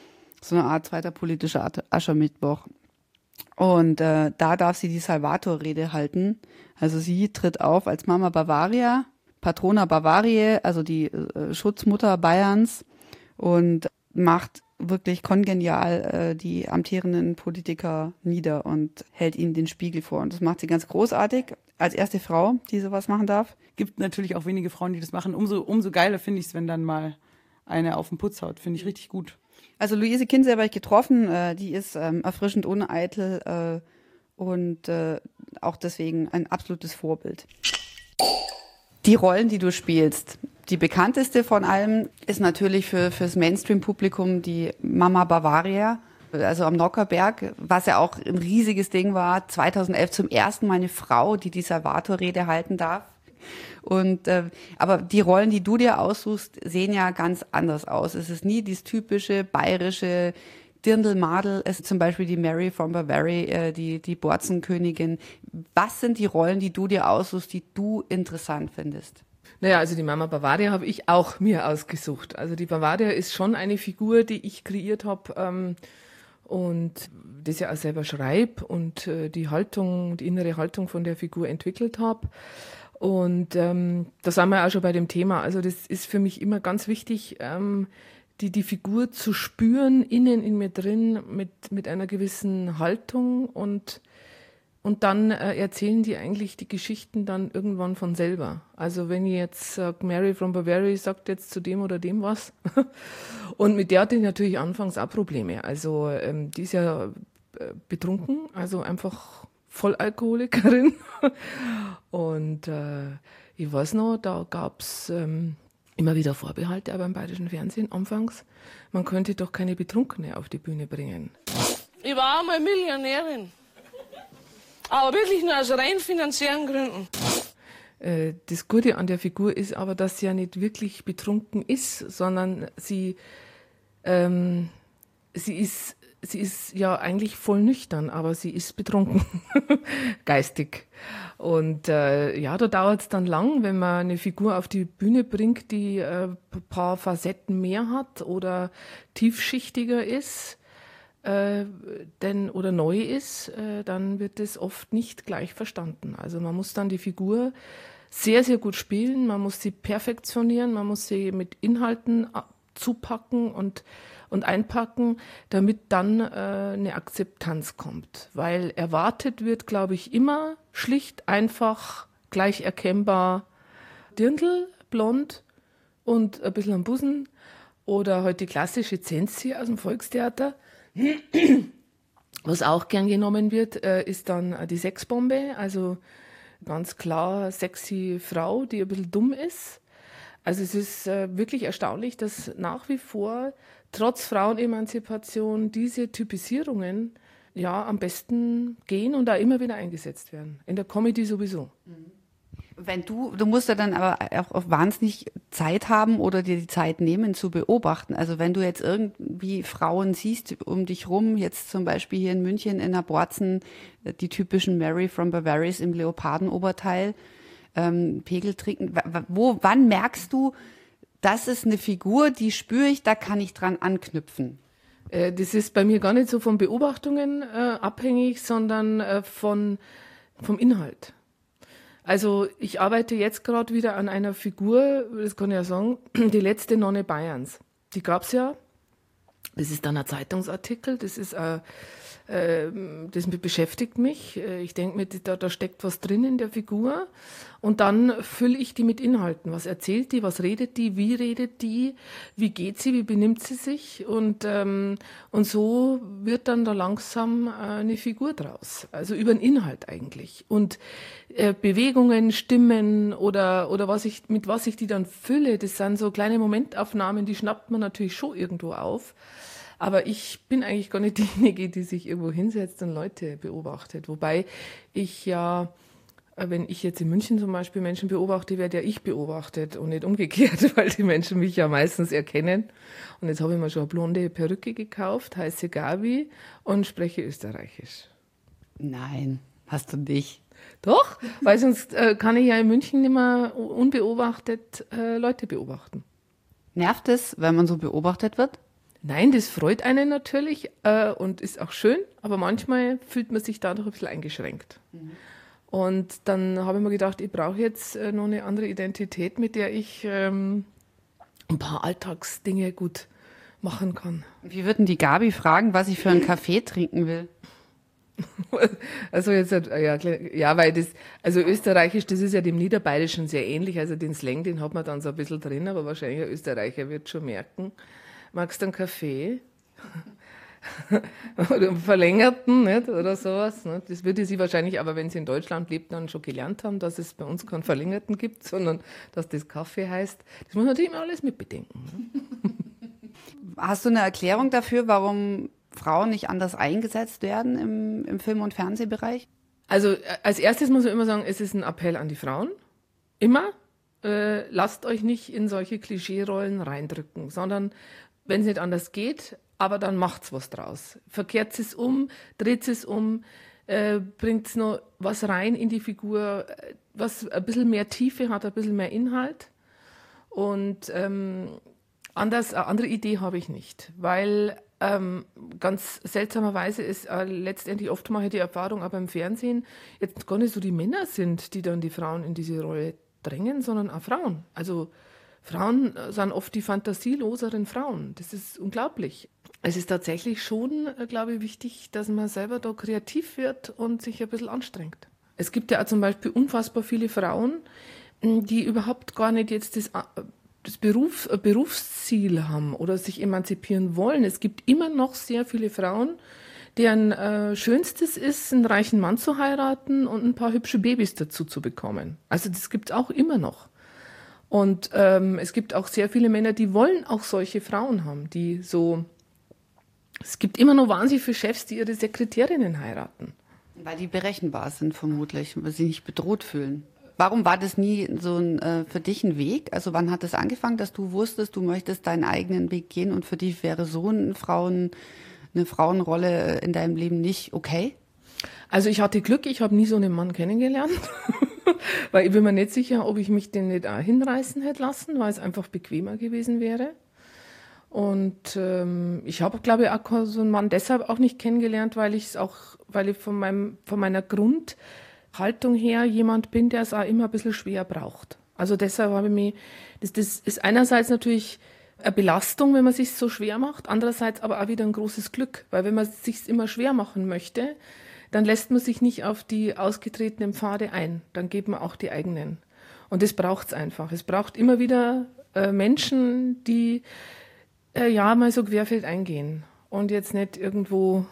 So eine Art zweiter politischer Aschermittwoch. Und äh, da darf sie die Salvator-Rede halten. Also sie tritt auf als Mama Bavaria, Patrona Bavariae, also die äh, Schutzmutter Bayerns und macht wirklich kongenial äh, die amtierenden Politiker nieder und hält ihnen den Spiegel vor. Und das macht sie ganz großartig als erste Frau, die sowas machen darf. Gibt natürlich auch wenige Frauen, die das machen. Umso, umso geiler finde ich es, wenn dann mal eine auf den Putz haut. Finde ich richtig gut. Also Luise Kinseher habe ich getroffen. Äh, die ist ähm, erfrischend uneitel äh, und äh, auch deswegen ein absolutes Vorbild. Die Rollen, die du spielst, die bekannteste von allem ist natürlich für fürs Mainstream-Publikum die Mama Bavaria, also am Nockerberg, was ja auch ein riesiges Ding war. zweitausendelf zum ersten Mal eine Frau, die die Salvator-Rede halten darf. Und äh, aber die Rollen, die du dir aussuchst, sehen ja ganz anders aus. Es ist nie dieses typische bayerische Dirndl-Madel, es ist zum Beispiel die Mary from Bavaria, äh, die die Borzenkönigin. Was sind die Rollen, die du dir aussuchst, die du interessant findest? Naja, also die Mama Bavaria habe ich auch mir ausgesucht. Also die Bavaria ist schon eine Figur, die ich kreiert habe ähm, und das ja auch selber schreibe und äh, die Haltung, die innere Haltung von der Figur entwickelt habe. Und ähm, da sind wir auch schon bei dem Thema. Also das ist für mich immer ganz wichtig, ähm, die, die Figur zu spüren, innen in mir drin, mit, mit einer gewissen Haltung und Und dann äh, erzählen die eigentlich die Geschichten dann irgendwann von selber. Also wenn ich jetzt sage, Mary from Bavaria sagt jetzt zu dem oder dem was. Und mit der hatte ich natürlich anfangs auch Probleme. Also ähm, die ist ja äh, betrunken, also einfach Vollalkoholikerin. Und äh, ich weiß noch, da gab's ähm, immer wieder Vorbehalte, aber im bayerischen Fernsehen anfangs, man könnte doch keine Betrunkene auf die Bühne bringen. Ich war einmal Millionärin. Aber wirklich nur aus rein finanziellen Gründen. Das Gute an der Figur ist aber, dass sie ja nicht wirklich betrunken ist, sondern sie, ähm, sie ist sie ist ja eigentlich voll nüchtern, aber sie ist betrunken, geistig. Und äh, ja, da dauert es dann lang, wenn man eine Figur auf die Bühne bringt, die äh, ein paar Facetten mehr hat oder tiefschichtiger ist äh, denn, oder neu ist, äh, dann wird es oft nicht gleich verstanden. Also man muss dann die Figur sehr, sehr gut spielen, man muss sie perfektionieren, man muss sie mit Inhalten zupacken und und einpacken, damit dann äh, eine Akzeptanz kommt. Weil erwartet wird, glaube ich, immer schlicht, einfach, gleich erkennbar Dirndl, blond und ein bisschen am Busen oder halt die klassische Zenzi aus dem Volkstheater. Was auch gern genommen wird, äh, ist dann die Sexbombe, also ganz klar sexy Frau, die ein bisschen dumm ist. Also es ist äh, wirklich erstaunlich, dass nach wie vor trotz Frauenemanzipation diese Typisierungen ja am besten gehen und da immer wieder eingesetzt werden. In der Comedy sowieso. Wenn du, du musst ja dann aber auch, auch wahnsinnig Zeit haben oder dir die Zeit nehmen zu beobachten. Also wenn du jetzt irgendwie Frauen siehst um dich rum, jetzt zum Beispiel hier in München in der Borzen, die typischen Mary from Bavaria im Leopardenoberteil, ähm, Pegel trinken, wo, wann merkst du, das ist eine Figur, die spüre ich, da kann ich dran anknüpfen? Äh, das ist bei mir gar nicht so von Beobachtungen äh, abhängig, sondern äh, von, vom Inhalt. Also ich arbeite jetzt gerade wieder an einer Figur, das kann ich ja sagen, die letzte Nonne Bayerns. Die gab's ja. Das ist dann ein Zeitungsartikel, das ist äh, äh, das beschäftigt mich. Ich denke mir, da, da steckt was drin in der Figur. Und dann fülle ich die mit Inhalten. Was erzählt die, was redet die, wie redet die, wie geht sie, wie benimmt sie sich? Und, ähm, und so wird dann da langsam äh, eine Figur draus. Also über den Inhalt eigentlich. Und äh, Bewegungen, Stimmen oder, oder was ich, mit was ich die dann fülle, das sind so kleine Momentaufnahmen, die schnappt man natürlich schon irgendwo auf. Aber ich bin eigentlich gar nicht diejenige, die sich irgendwo hinsetzt und Leute beobachtet. Wobei ich ja, wenn ich jetzt in München zum Beispiel Menschen beobachte, werde ja ich beobachtet und nicht umgekehrt, weil die Menschen mich ja meistens erkennen. Und jetzt habe ich mir schon eine blonde Perücke gekauft, heiße Gabi und spreche Österreichisch. Nein, hast du nicht. Doch, weil sonst äh, kann ich ja in München nicht mehr unbeobachtet äh, Leute beobachten. Nervt es, wenn man so beobachtet wird? Nein, das freut einen natürlich äh, und ist auch schön, aber manchmal fühlt man sich dadurch ein bisschen eingeschränkt. Mhm. Und dann habe ich mir gedacht, ich brauche jetzt äh, noch eine andere Identität, mit der ich ähm, ein paar Alltagsdinge gut machen kann. Wie würden die Gabi fragen, was ich für einen Kaffee trinken will? Also jetzt, ja, ja, weil das, also Österreichisch, das ist ja dem Niederbayerischen sehr ähnlich, also den Slang, den hat man dann so ein bisschen drin, aber wahrscheinlich ein Österreicher wird schon merken, magst du einen Kaffee? Oder einen verlängerten, nicht? Oder sowas. Nicht? Das würde sie wahrscheinlich, aber wenn sie in Deutschland lebt, dann schon gelernt haben, dass es bei uns keinen verlängerten gibt, sondern dass das Kaffee heißt. Das muss man natürlich immer alles mitbedenken. Ne? Hast du eine Erklärung dafür, warum Frauen nicht anders eingesetzt werden im, im Film- und Fernsehbereich? Also als erstes muss man immer sagen, es ist ein Appell an die Frauen. Immer. Äh, lasst euch nicht in solche Klischee-Rollen reindrücken, sondern wenn es nicht anders geht, aber dann macht's was draus. Verkehrt es um, dreht es um, äh, bringt noch was rein in die Figur, was ein bisschen mehr Tiefe hat, ein bisschen mehr Inhalt. Und ähm, anders, eine andere Idee habe ich nicht, weil ähm, ganz seltsamerweise ist äh, letztendlich oft mache ich die Erfahrung, aber im Fernsehen jetzt gar nicht so die Männer sind, die dann die Frauen in diese Rolle drängen, sondern auch Frauen. Also Frauen sind oft die fantasieloseren Frauen. Das ist unglaublich. Es ist tatsächlich schon, glaube ich, wichtig, dass man selber da kreativ wird und sich ein bisschen anstrengt. Es gibt ja auch zum Beispiel unfassbar viele Frauen, die überhaupt gar nicht jetzt das, das Beruf, Berufsziel haben oder sich emanzipieren wollen. Es gibt immer noch sehr viele Frauen, deren äh, Schönstes ist, einen reichen Mann zu heiraten und ein paar hübsche Babys dazu zu bekommen. Also das gibt es auch immer noch. Und ähm, es gibt auch sehr viele Männer, die wollen auch solche Frauen haben, die so... Es gibt immer noch wahnsinnig viele Chefs, die ihre Sekretärinnen heiraten. Weil die berechenbar sind vermutlich, weil sie nicht bedroht fühlen. Warum war das nie so ein, äh, für dich ein Weg? Also wann hat es angefangen, dass du wusstest, du möchtest deinen eigenen Weg gehen und für dich wäre so ein Frauen, eine Frauenrolle in deinem Leben nicht okay? Also ich hatte Glück, ich habe nie so einen Mann kennengelernt, weil ich bin mir nicht sicher, ob ich mich den nicht auch hinreißen hätte lassen, weil es einfach bequemer gewesen wäre. Und ähm, ich habe, glaube ich, auch so einen Mann deshalb auch nicht kennengelernt, weil ich es auch, weil ich von meinem, von meiner Grundhaltung her jemand bin, der es auch immer ein bisschen schwer braucht. Also deshalb habe ich mich, das, das ist einerseits natürlich eine Belastung, wenn man es sich so schwer macht, andererseits aber auch wieder ein großes Glück, weil wenn man es sich immer schwer machen möchte, dann lässt man sich nicht auf die ausgetretenen Pfade ein, dann geht man auch die eigenen. Und das braucht es einfach. Es braucht immer wieder äh, Menschen, die Äh, ja, mal so querfeld eingehen und jetzt nicht irgendwo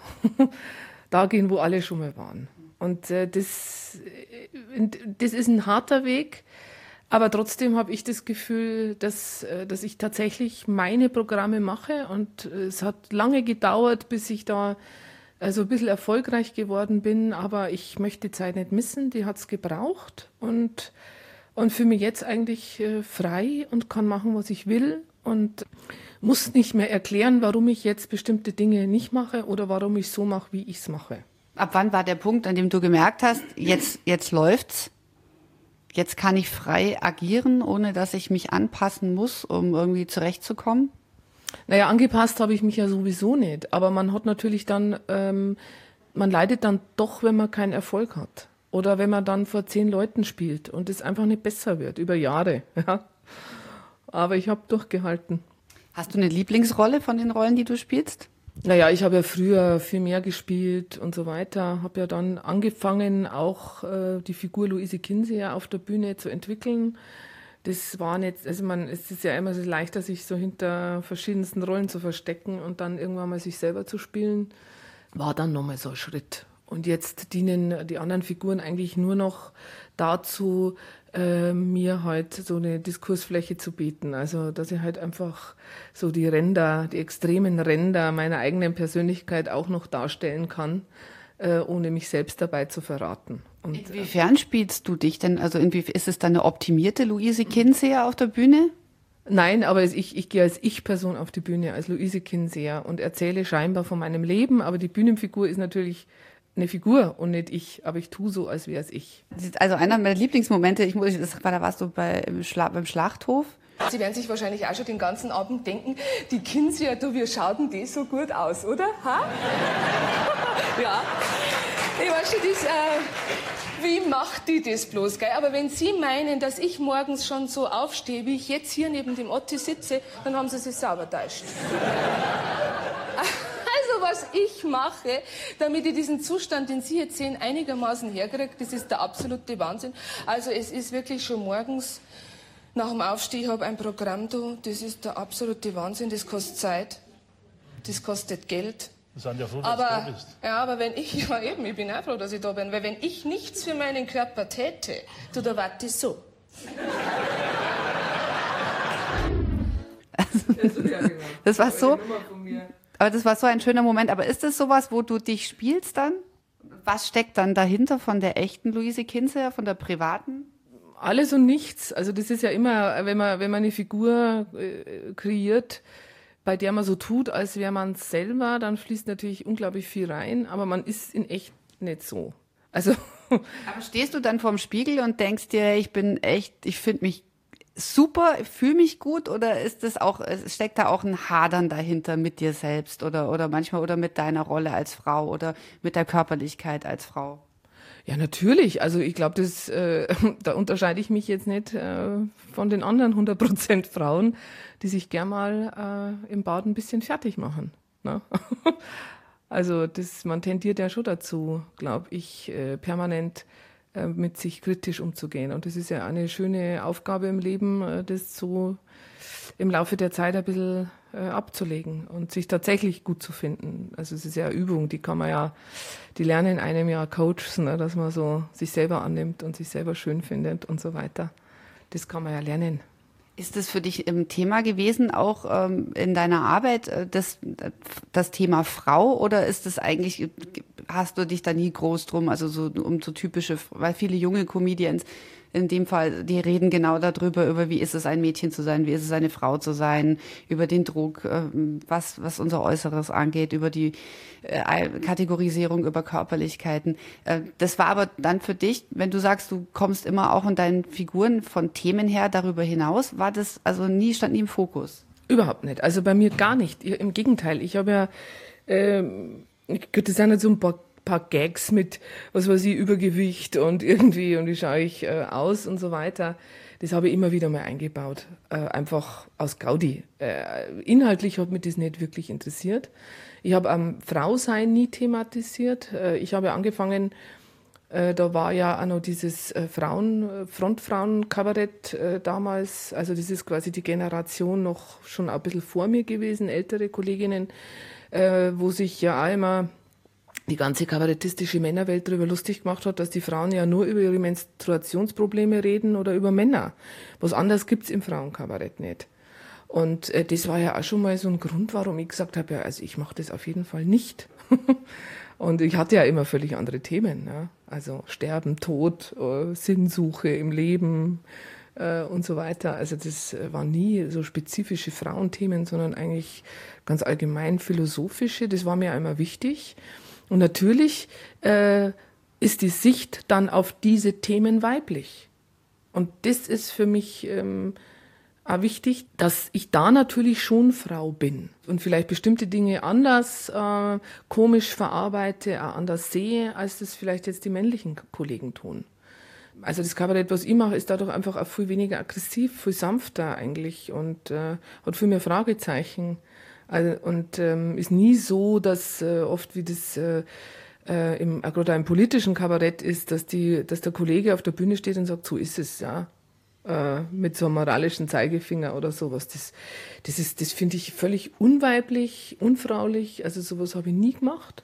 da gehen, wo alle schon mal waren. Und äh, das, äh, das ist ein harter Weg, aber trotzdem habe ich das Gefühl, dass, äh, dass ich tatsächlich meine Programme mache und äh, es hat lange gedauert, bis ich da also ein bisschen erfolgreich geworden bin, aber ich möchte die Zeit nicht missen, die hat es gebraucht und, und fühle mich jetzt eigentlich äh, frei und kann machen, was ich will und muss nicht mehr erklären, warum ich jetzt bestimmte Dinge nicht mache oder warum ich so mache, wie ich es mache. Ab wann war der Punkt, an dem du gemerkt hast, jetzt, jetzt läuft's, jetzt kann ich frei agieren, ohne dass ich mich anpassen muss, um irgendwie zurechtzukommen? Naja, angepasst habe ich mich ja sowieso nicht, aber man hat natürlich dann, ähm, man leidet dann doch, wenn man keinen Erfolg hat. Oder wenn man dann vor zehn Leuten spielt und es einfach nicht besser wird, über Jahre. Ja. Aber ich habe durchgehalten. Hast du eine Lieblingsrolle von den Rollen, die du spielst? Naja, ich habe ja früher viel mehr gespielt und so weiter. Habe ja dann angefangen, auch äh, die Figur Luise Kinseher auf der Bühne zu entwickeln. Das war nicht, also man, es ist ja immer so leichter, sich so hinter verschiedensten Rollen zu verstecken und dann irgendwann mal sich selber zu spielen. War dann nochmal so ein Schritt. Und jetzt dienen die anderen Figuren eigentlich nur noch dazu, äh, mir halt so eine Diskursfläche zu bieten. Also, dass ich halt einfach so die Ränder, die extremen Ränder meiner eigenen Persönlichkeit auch noch darstellen kann, äh, ohne mich selbst dabei zu verraten. Und, inwiefern spielst du dich denn? Also, inwiefern ist es dann eine optimierte Luise Kinseher auf der Bühne? Nein, aber ich, ich gehe als Ich-Person auf die Bühne, als Luise Kinseher und erzähle scheinbar von meinem Leben, aber die Bühnenfigur ist natürlich eine Figur und nicht ich, aber ich tue so, als wäre es ich. Also einer meiner Lieblingsmomente, ich muss, das war, da warst du bei, Schla, beim Schlachthof. Sie werden sich wahrscheinlich auch schon den ganzen Abend denken, die Kinseher, du, wir schauen die so gut aus, oder? Ha? Ja. Ich weiß schon, das, äh, wie macht die das bloß, gell? Aber wenn Sie meinen, dass ich morgens schon so aufstehe, wie ich jetzt hier neben dem Otti sitze, dann haben Sie sich sauber täuscht. Was ich mache, damit ich diesen Zustand, den Sie jetzt sehen, einigermaßen herkriege, das ist der absolute Wahnsinn. Also es ist wirklich schon morgens nach dem Aufstehen, ich habe ein Programm da, das ist der absolute Wahnsinn, das kostet Zeit, das kostet Geld. Wir sind ja froh, dass aber, du da bist. Ja, aber wenn ich, ja eben, ich bin auch froh, dass ich da bin, weil wenn ich nichts für meinen Körper täte, du, da warte ich so. Das war so... Aber das war so ein schöner Moment. Aber ist das sowas, wo du dich spielst dann? Was steckt dann dahinter von der echten Luise Kinseher, von der privaten? Alles und nichts. Also das ist ja immer, wenn man, wenn man eine Figur äh, kreiert, bei der man so tut, als wäre man es selber, dann fließt natürlich unglaublich viel rein. Aber man ist in echt nicht so. Also. Aber stehst du dann vorm Spiegel und denkst dir, ich bin echt, ich finde mich super, fühle mich gut, oder ist das auch, steckt da auch ein Hadern dahinter mit dir selbst oder, oder manchmal oder mit deiner Rolle als Frau oder mit der Körperlichkeit als Frau? Ja, natürlich. Also ich glaube, das äh, da unterscheide ich mich jetzt nicht äh, von den anderen hundert Prozent Frauen, die sich gern mal äh, im Bad ein bisschen fertig machen. Ne? Also das, man tendiert ja schon dazu, glaube ich, äh, permanent äh, mit sich kritisch umzugehen. Und das ist ja eine schöne Aufgabe im Leben, äh, das so im Laufe der Zeit ein bisschen äh, abzulegen und sich tatsächlich gut zu finden. Also es ist ja eine Übung, die kann man ja, die lernen einem ja Coaches, ne, dass man so sich selber annimmt und sich selber schön findet und so weiter. Das kann man ja lernen. Ist das für dich ein Thema gewesen, auch ähm, in deiner Arbeit, äh, das, das Thema Frau, oder ist das eigentlich, hast du dich da nie groß drum, also so um so typische, weil viele junge Comedians in dem Fall, die reden genau darüber, über wie ist es, ein Mädchen zu sein, wie ist es, eine Frau zu sein, über den Druck, was, was unser Äußeres angeht, über die Kategorisierung, über Körperlichkeiten. Das war aber dann für dich, wenn du sagst, du kommst immer auch in deinen Figuren von Themen her darüber hinaus, war das also nie, stand nie im Fokus? Überhaupt nicht. Also bei mir gar nicht. Im Gegenteil. Ich habe ja, ähm, das sind halt so ein paar, paar Gags mit, was weiß ich, Übergewicht und irgendwie und wie schaue ich äh, aus und so weiter. Das habe ich immer wieder mal eingebaut. Äh, einfach aus Gaudi. Äh, inhaltlich hat mich das nicht wirklich interessiert. Ich habe am Frausein nie thematisiert. Äh, ich habe angefangen, äh, da war ja auch noch dieses äh, Frauen, Frontfrauen-Kabarett äh, damals. Also das ist quasi die Generation noch schon ein bisschen vor mir gewesen, ältere Kolleginnen, äh, wo sich ja auch immer die ganze kabarettistische Männerwelt darüber lustig gemacht hat, dass die Frauen ja nur über ihre Menstruationsprobleme reden oder über Männer. Was anderes gibt's im Frauenkabarett nicht. Und äh, das war ja auch schon mal so ein Grund, warum ich gesagt habe, ja, also ich mache das auf jeden Fall nicht. Und ich hatte ja immer völlig andere Themen. Ja? Also Sterben, Tod, äh, Sinnsuche im Leben äh, und so weiter. Also das äh, waren nie so spezifische Frauenthemen, sondern eigentlich ganz allgemein philosophische. Das war mir einmal wichtig. Und natürlich äh, ist die Sicht dann auf diese Themen weiblich. Und das ist für mich ähm, auch wichtig, dass ich da natürlich schon Frau bin und vielleicht bestimmte Dinge anders äh, komisch verarbeite, auch anders sehe, als das vielleicht jetzt die männlichen Kollegen tun. Also das Kabarett, was ich mache, ist dadurch einfach auch viel weniger aggressiv, viel sanfter eigentlich und äh, hat viel mehr Fragezeichen. Also, und ähm, ist nie so, dass äh, oft wie das äh, äh, im, gerade im politischen Kabarett ist, dass die, dass der Kollege auf der Bühne steht und sagt, so ist es, ja, äh, mit so einem moralischen Zeigefinger oder sowas. Das, das ist, das finde ich völlig unweiblich, unfraulich. Also sowas habe ich nie gemacht.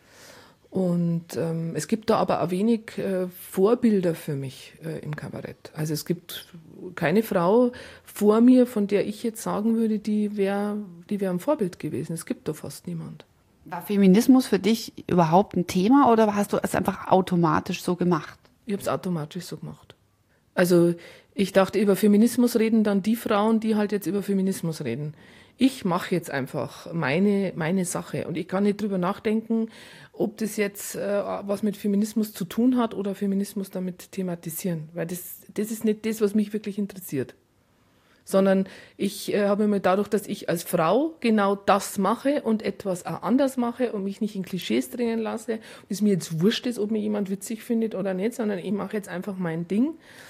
Und ähm, es gibt da aber auch wenig äh, Vorbilder für mich äh, im Kabarett. Also es gibt keine Frau vor mir, von der ich jetzt sagen würde, die wäre die wär ein Vorbild gewesen. Es gibt da fast niemand. War Feminismus für dich überhaupt ein Thema oder hast du es einfach automatisch so gemacht? Ich habe es automatisch so gemacht. Also ich dachte, über Feminismus reden dann die Frauen, die halt jetzt über Feminismus reden. Ich mache jetzt einfach meine, meine Sache und ich kann nicht drüber nachdenken, ob das jetzt äh, was mit Feminismus zu tun hat oder Feminismus damit thematisieren, weil das, das ist nicht das, was mich wirklich interessiert. Sondern ich äh, habe mir dadurch, dass ich als Frau genau das mache und etwas auch anders mache und mich nicht in Klischees drängen lasse, und es mir jetzt wurscht ist, ob mir jemand witzig findet oder nicht, sondern ich mache jetzt einfach mein Ding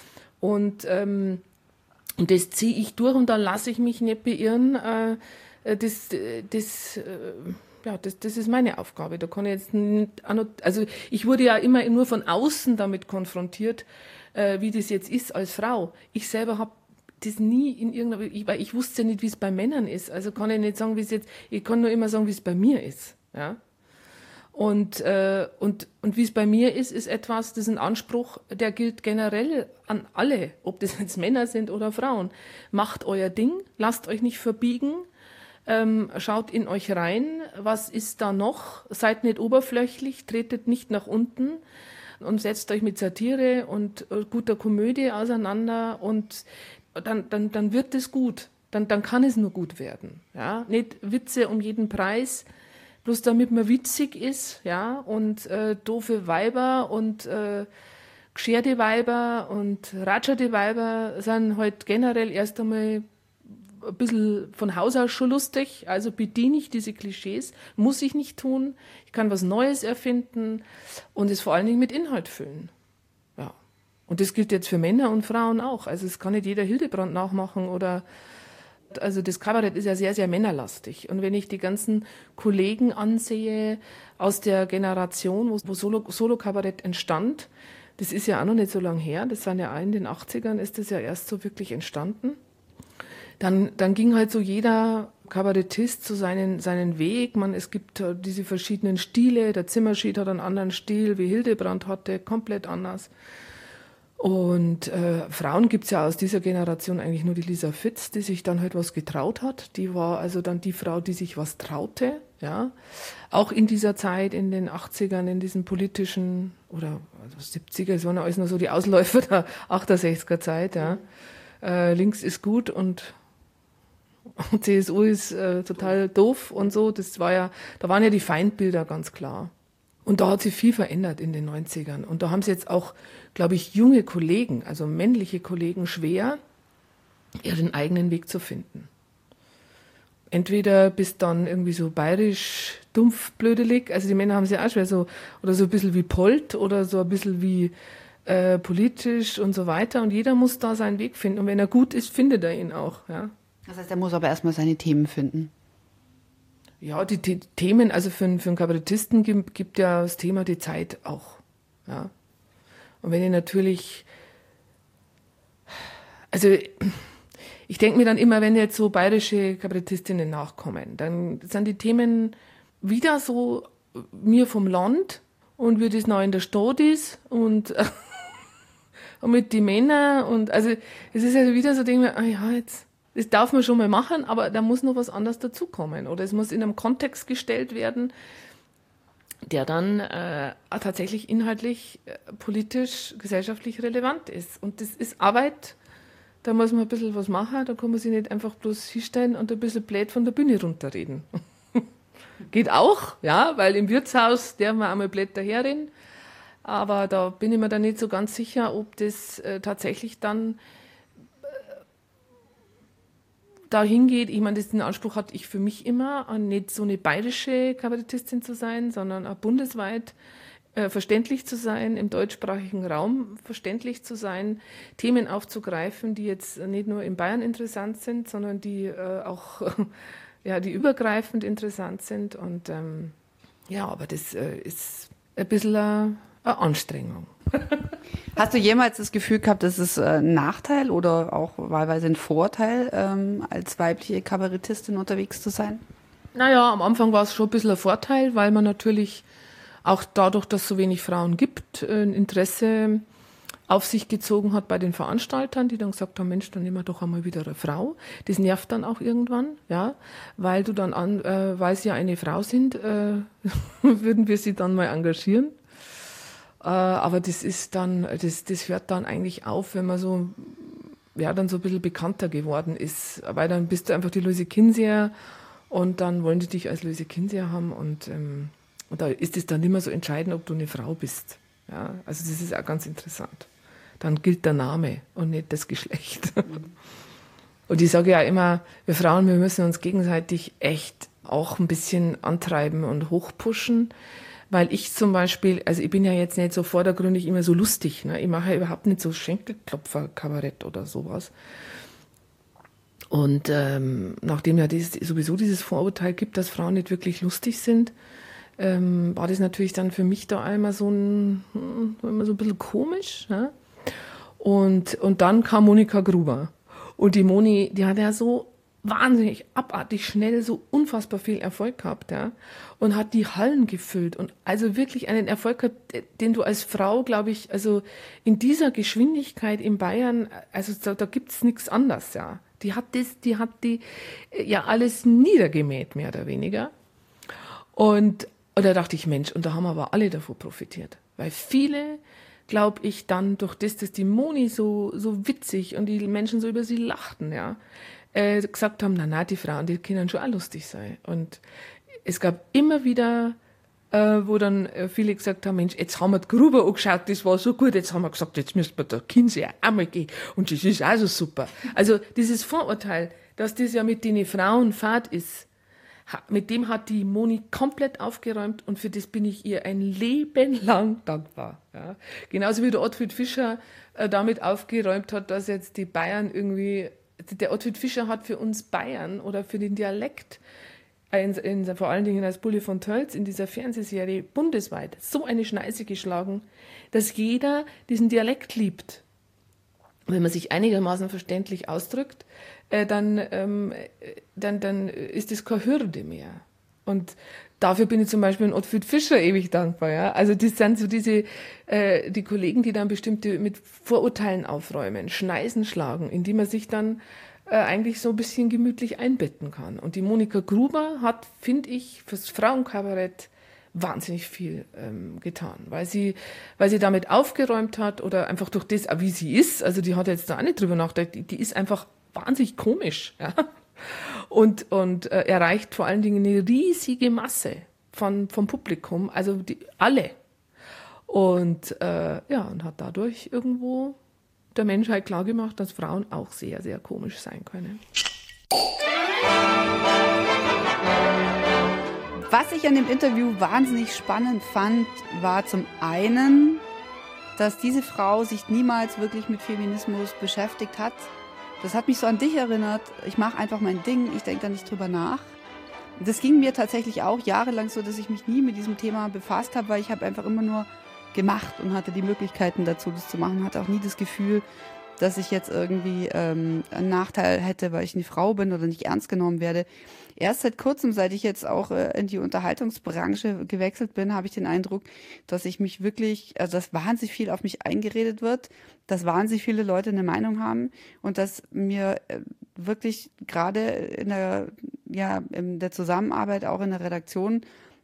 und ähm, Und das ziehe ich durch und da lasse ich mich nicht beirren. Äh, das, das, äh, ja, das, das ist meine Aufgabe. Da kann ich jetzt nicht, also ich wurde ja immer nur von außen damit konfrontiert, äh, wie das jetzt ist als Frau. Ich selber habe das nie in irgendeiner, ich, weil ich wusste ja nicht, wie es bei Männern ist. Also kann ich nicht sagen, wie es jetzt, ich kann nur immer sagen, wie es bei mir ist. Ja. Und, äh, und, und wie es bei mir ist, ist etwas, das ist ein Anspruch, der gilt generell an alle, ob das jetzt Männer sind oder Frauen. Macht euer Ding, lasst euch nicht verbiegen, ähm, schaut in euch rein, was ist da noch, seid nicht oberflächlich, tretet nicht nach unten und setzt euch mit Satire und äh, guter Komödie auseinander und dann, dann, dann wird es gut, dann, dann kann es nur gut werden. Ja? Nicht Witze um jeden Preis, bloß damit man witzig ist, ja, und äh, doofe Weiber und äh, gescherte Weiber und ratscherte Weiber sind halt generell erst einmal ein bisschen von Haus aus schon lustig, also bediene ich diese Klischees, muss ich nicht tun, ich kann was Neues erfinden und es vor allen Dingen mit Inhalt füllen. Ja. Und das gilt jetzt für Männer und Frauen auch, also es kann nicht jeder Hildebrand nachmachen oder also das Kabarett ist ja sehr, sehr männerlastig. Und wenn ich die ganzen Kollegen ansehe aus der Generation, wo, wo Solo, Solo-Kabarett entstand, das ist ja auch noch nicht so lange her, das waren ja auch in den achtzigern, ist das ja erst so wirklich entstanden. Dann, dann ging halt so jeder Kabarettist so seinen, seinen Weg. Man, es gibt uh, diese verschiedenen Stile, der Zimmerschied hat einen anderen Stil, wie Hildebrand hatte, komplett anders. Und äh, Frauen gibt's ja aus dieser Generation eigentlich nur die Lisa Fitz, die sich dann halt was getraut hat. Die war also dann die Frau, die sich was traute, ja. Auch in dieser Zeit, in den achtzigern, in diesen politischen, oder also siebziger, es waren ja alles nur so die Ausläufer der achtundsechziger Zeit, ja. Äh, links ist gut und C S U ist äh, total doof und so. Das war ja, da waren ja die Feindbilder ganz klar. Und da hat sich viel verändert in den neunzigern. Und da haben sie jetzt auch, glaube ich, junge Kollegen, also männliche Kollegen, schwer, ihren eigenen Weg zu finden. Entweder bist dann irgendwie so bayerisch, dumpf, blödelig, also die Männer haben sie auch schwer, so, oder so ein bisschen wie Polt oder so ein bisschen wie äh, politisch und so weiter. Und jeder muss da seinen Weg finden. Und wenn er gut ist, findet er ihn auch. Ja. Das heißt, er muss aber erstmal seine Themen finden. Ja, die, die Themen, also für, einen- für einen Kabarettisten gibt, gibt ja das Thema die Zeit auch. Ja. Und wenn ich natürlich, also ich denke mir dann immer, wenn jetzt so bayerische Kabarettistinnen nachkommen, dann sind die Themen wieder so mir vom Land und wie das noch in der Stadt ist und, und mit den Männern und also es ist also wieder so, denke ich mir, ah ja, jetzt, das darf man schon mal machen, aber da muss noch was anderes dazukommen oder es muss in einem Kontext gestellt werden, der dann äh, tatsächlich inhaltlich, äh, politisch, gesellschaftlich relevant ist. Und das ist Arbeit, da muss man ein bisschen was machen, da kann man sich nicht einfach bloß hinstellen und ein bisschen blöd von der Bühne runterreden. Geht auch, ja, weil im Wirtshaus darf man einmal blöd daherreden, aber da bin ich mir dann nicht so ganz sicher, ob das äh, tatsächlich dann dahin geht. Ich meine, den Anspruch hatte ich für mich immer, nicht so eine bayerische Kabarettistin zu sein, sondern auch bundesweit äh, verständlich zu sein, im deutschsprachigen Raum verständlich zu sein, Themen aufzugreifen, die jetzt nicht nur in Bayern interessant sind, sondern die äh, auch ja, die übergreifend interessant sind. Und ähm, ja, aber das äh, ist ein bisschen eine, eine Anstrengung. Hast du jemals das Gefühl gehabt, dass es ein Nachteil oder auch wahlweise ein Vorteil, ähm, als weibliche Kabarettistin unterwegs zu sein? Naja, am Anfang war es schon ein bisschen ein Vorteil, weil man natürlich auch dadurch, dass es so wenig Frauen gibt, ein Interesse auf sich gezogen hat bei den Veranstaltern, die dann gesagt haben, Mensch, dann nehmen wir doch einmal wieder eine Frau. Das nervt dann auch irgendwann, ja, weil du dann, an, äh, weil sie ja eine Frau sind, äh, würden wir sie dann mal engagieren. Äh, aber das ist dann, das, das hört dann eigentlich auf, wenn man so, ja, dann so ein bisschen bekannter geworden ist, weil dann bist du einfach die Luise Kinseher und dann wollen die dich als Luise Kinseher haben und, ähm, und da ist es dann nicht mehr so entscheidend, ob du eine Frau bist. Ja, also das ist auch ganz interessant. Dann gilt der Name und nicht das Geschlecht. Mhm. Und ich sage ja immer, wir Frauen, wir müssen uns gegenseitig echt auch ein bisschen antreiben und hochpushen, weil ich zum Beispiel, also ich bin ja jetzt nicht so vordergründig immer so lustig, ne? Ich mache ja überhaupt nicht so Schenkelklopfer-Kabarett oder sowas. Und ähm, nachdem ja dieses, sowieso dieses Vorurteil gibt, dass Frauen nicht wirklich lustig sind, ähm, war das natürlich dann für mich da einmal so ein, immer so ein bisschen komisch. Ne? Und, und dann kam Monika Gruber. Und die Moni, die hat ja so wahnsinnig abartig schnell so unfassbar viel Erfolg gehabt, ja, und hat die Hallen gefüllt und also wirklich einen Erfolg gehabt, den du als Frau, glaube ich, also in dieser Geschwindigkeit in Bayern, also da, da gibt's nichts anderes, ja. Die hat das, die hat die ja alles niedergemäht, mehr oder weniger. Und, und da dachte ich, Mensch, und da haben aber alle davon profitiert, weil viele, glaube ich, dann durch das, dass die Moni so so witzig und die Menschen so über sie lachten, ja, äh, gesagt haben, na na, die Frauen, die können schon auch lustig sein. Und es gab immer wieder, äh, wo dann viele gesagt haben, Mensch, jetzt haben wir die Gruber angeschaut, das war so gut, jetzt haben wir gesagt, jetzt müssen wir der Kinseher einmal gehen und das ist auch so super. Also dieses Vorurteil, dass das ja mit den Frauen Fahrt ist, mit dem hat die Moni komplett aufgeräumt und für das bin ich ihr ein Leben lang dankbar. Ja. Genauso wie der Ottfried Fischer äh, damit aufgeräumt hat, dass jetzt die Bayern irgendwie, der Ottfried Fischer hat für uns Bayern oder für den Dialekt, in, in, vor allen Dingen als Bulli von Tölz in dieser Fernsehserie bundesweit so eine Schneise geschlagen, dass jeder diesen Dialekt liebt. Wenn man sich einigermaßen verständlich ausdrückt, äh, dann, ähm, dann, dann ist es keine Hürde mehr. Und dafür bin ich zum Beispiel in Ottfried Fischer ewig dankbar. Ja? Also das sind so diese, äh, die Kollegen, die dann bestimmte mit Vorurteilen aufräumen, Schneisen schlagen, in die man sich dann äh, eigentlich so ein bisschen gemütlich einbetten kann. Und die Monika Gruber hat, finde ich, fürs Frauenkabarett wahnsinnig viel ähm, getan, weil sie, weil sie damit aufgeräumt hat oder einfach durch das, wie sie ist, also die hat jetzt da auch nicht drüber nachgedacht, die, die ist einfach wahnsinnig komisch, ja. Und, und äh, erreicht vor allen Dingen eine riesige Masse von, vom Publikum, also die, alle. Und äh, ja, und hat dadurch irgendwo der Menschheit klargemacht, dass Frauen auch sehr, sehr komisch sein können. Was ich an dem Interview wahnsinnig spannend fand, war zum einen, dass diese Frau sich niemals wirklich mit Feminismus beschäftigt hat. Das hat mich so an dich erinnert. Ich mache einfach mein Ding, ich denke da nicht drüber nach. Das ging mir tatsächlich auch jahrelang so, dass ich mich nie mit diesem Thema befasst habe, weil ich habe einfach immer nur gemacht und hatte die Möglichkeiten dazu, das zu machen. Hatte auch nie das Gefühl, dass ich jetzt irgendwie ähm, einen Nachteil hätte, weil ich eine Frau bin oder nicht ernst genommen werde. Erst seit kurzem, seit ich jetzt auch äh, in die Unterhaltungsbranche gewechselt bin, habe ich den Eindruck, dass ich mich wirklich, also dass wahnsinnig viel auf mich eingeredet wird, dass wahnsinnig viele Leute eine Meinung haben und dass mir äh, wirklich gerade in der, ja, in der Zusammenarbeit, auch in der Redaktion,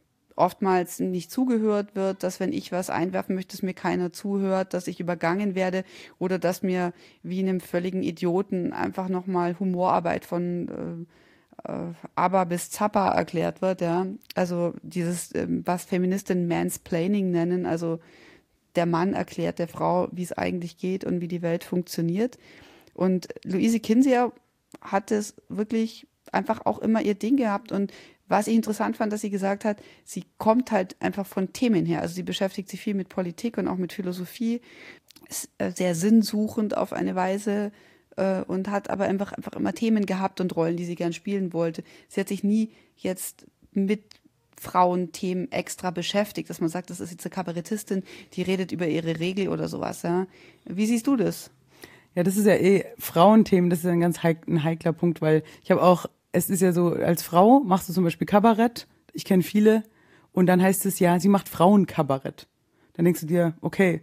oftmals nicht zugehört wird, dass wenn ich was einwerfen möchte, dass mir keiner zuhört, dass ich übergangen werde oder dass mir wie einem völligen Idioten einfach nochmal Humorarbeit von äh, äh, Aber bis Zappa erklärt wird, ja. Also dieses, äh, was Feministinnen Mansplaining nennen, also der Mann erklärt der Frau, wie es eigentlich geht und wie die Welt funktioniert. Und Luise Kinseher hat es wirklich einfach auch immer ihr Ding gehabt und was ich interessant fand, dass sie gesagt hat, sie kommt halt einfach von Themen her. Also sie beschäftigt sich viel mit Politik und auch mit Philosophie, ist sehr sinnsuchend auf eine Weise äh, und hat aber einfach, einfach immer Themen gehabt und Rollen, die sie gern spielen wollte. Sie hat sich nie jetzt mit Frauenthemen extra beschäftigt, dass man sagt, das ist jetzt eine Kabarettistin, die redet über ihre Regel oder sowas. Ja. Wie siehst du das? Ja, das ist ja eh Frauenthemen, das ist ein ganz heik- ein heikler Punkt, weil ich habe auch es ist ja so, als Frau machst du zum Beispiel Kabarett, ich kenne viele, und dann heißt es ja, sie macht Frauenkabarett. Dann denkst du dir, okay,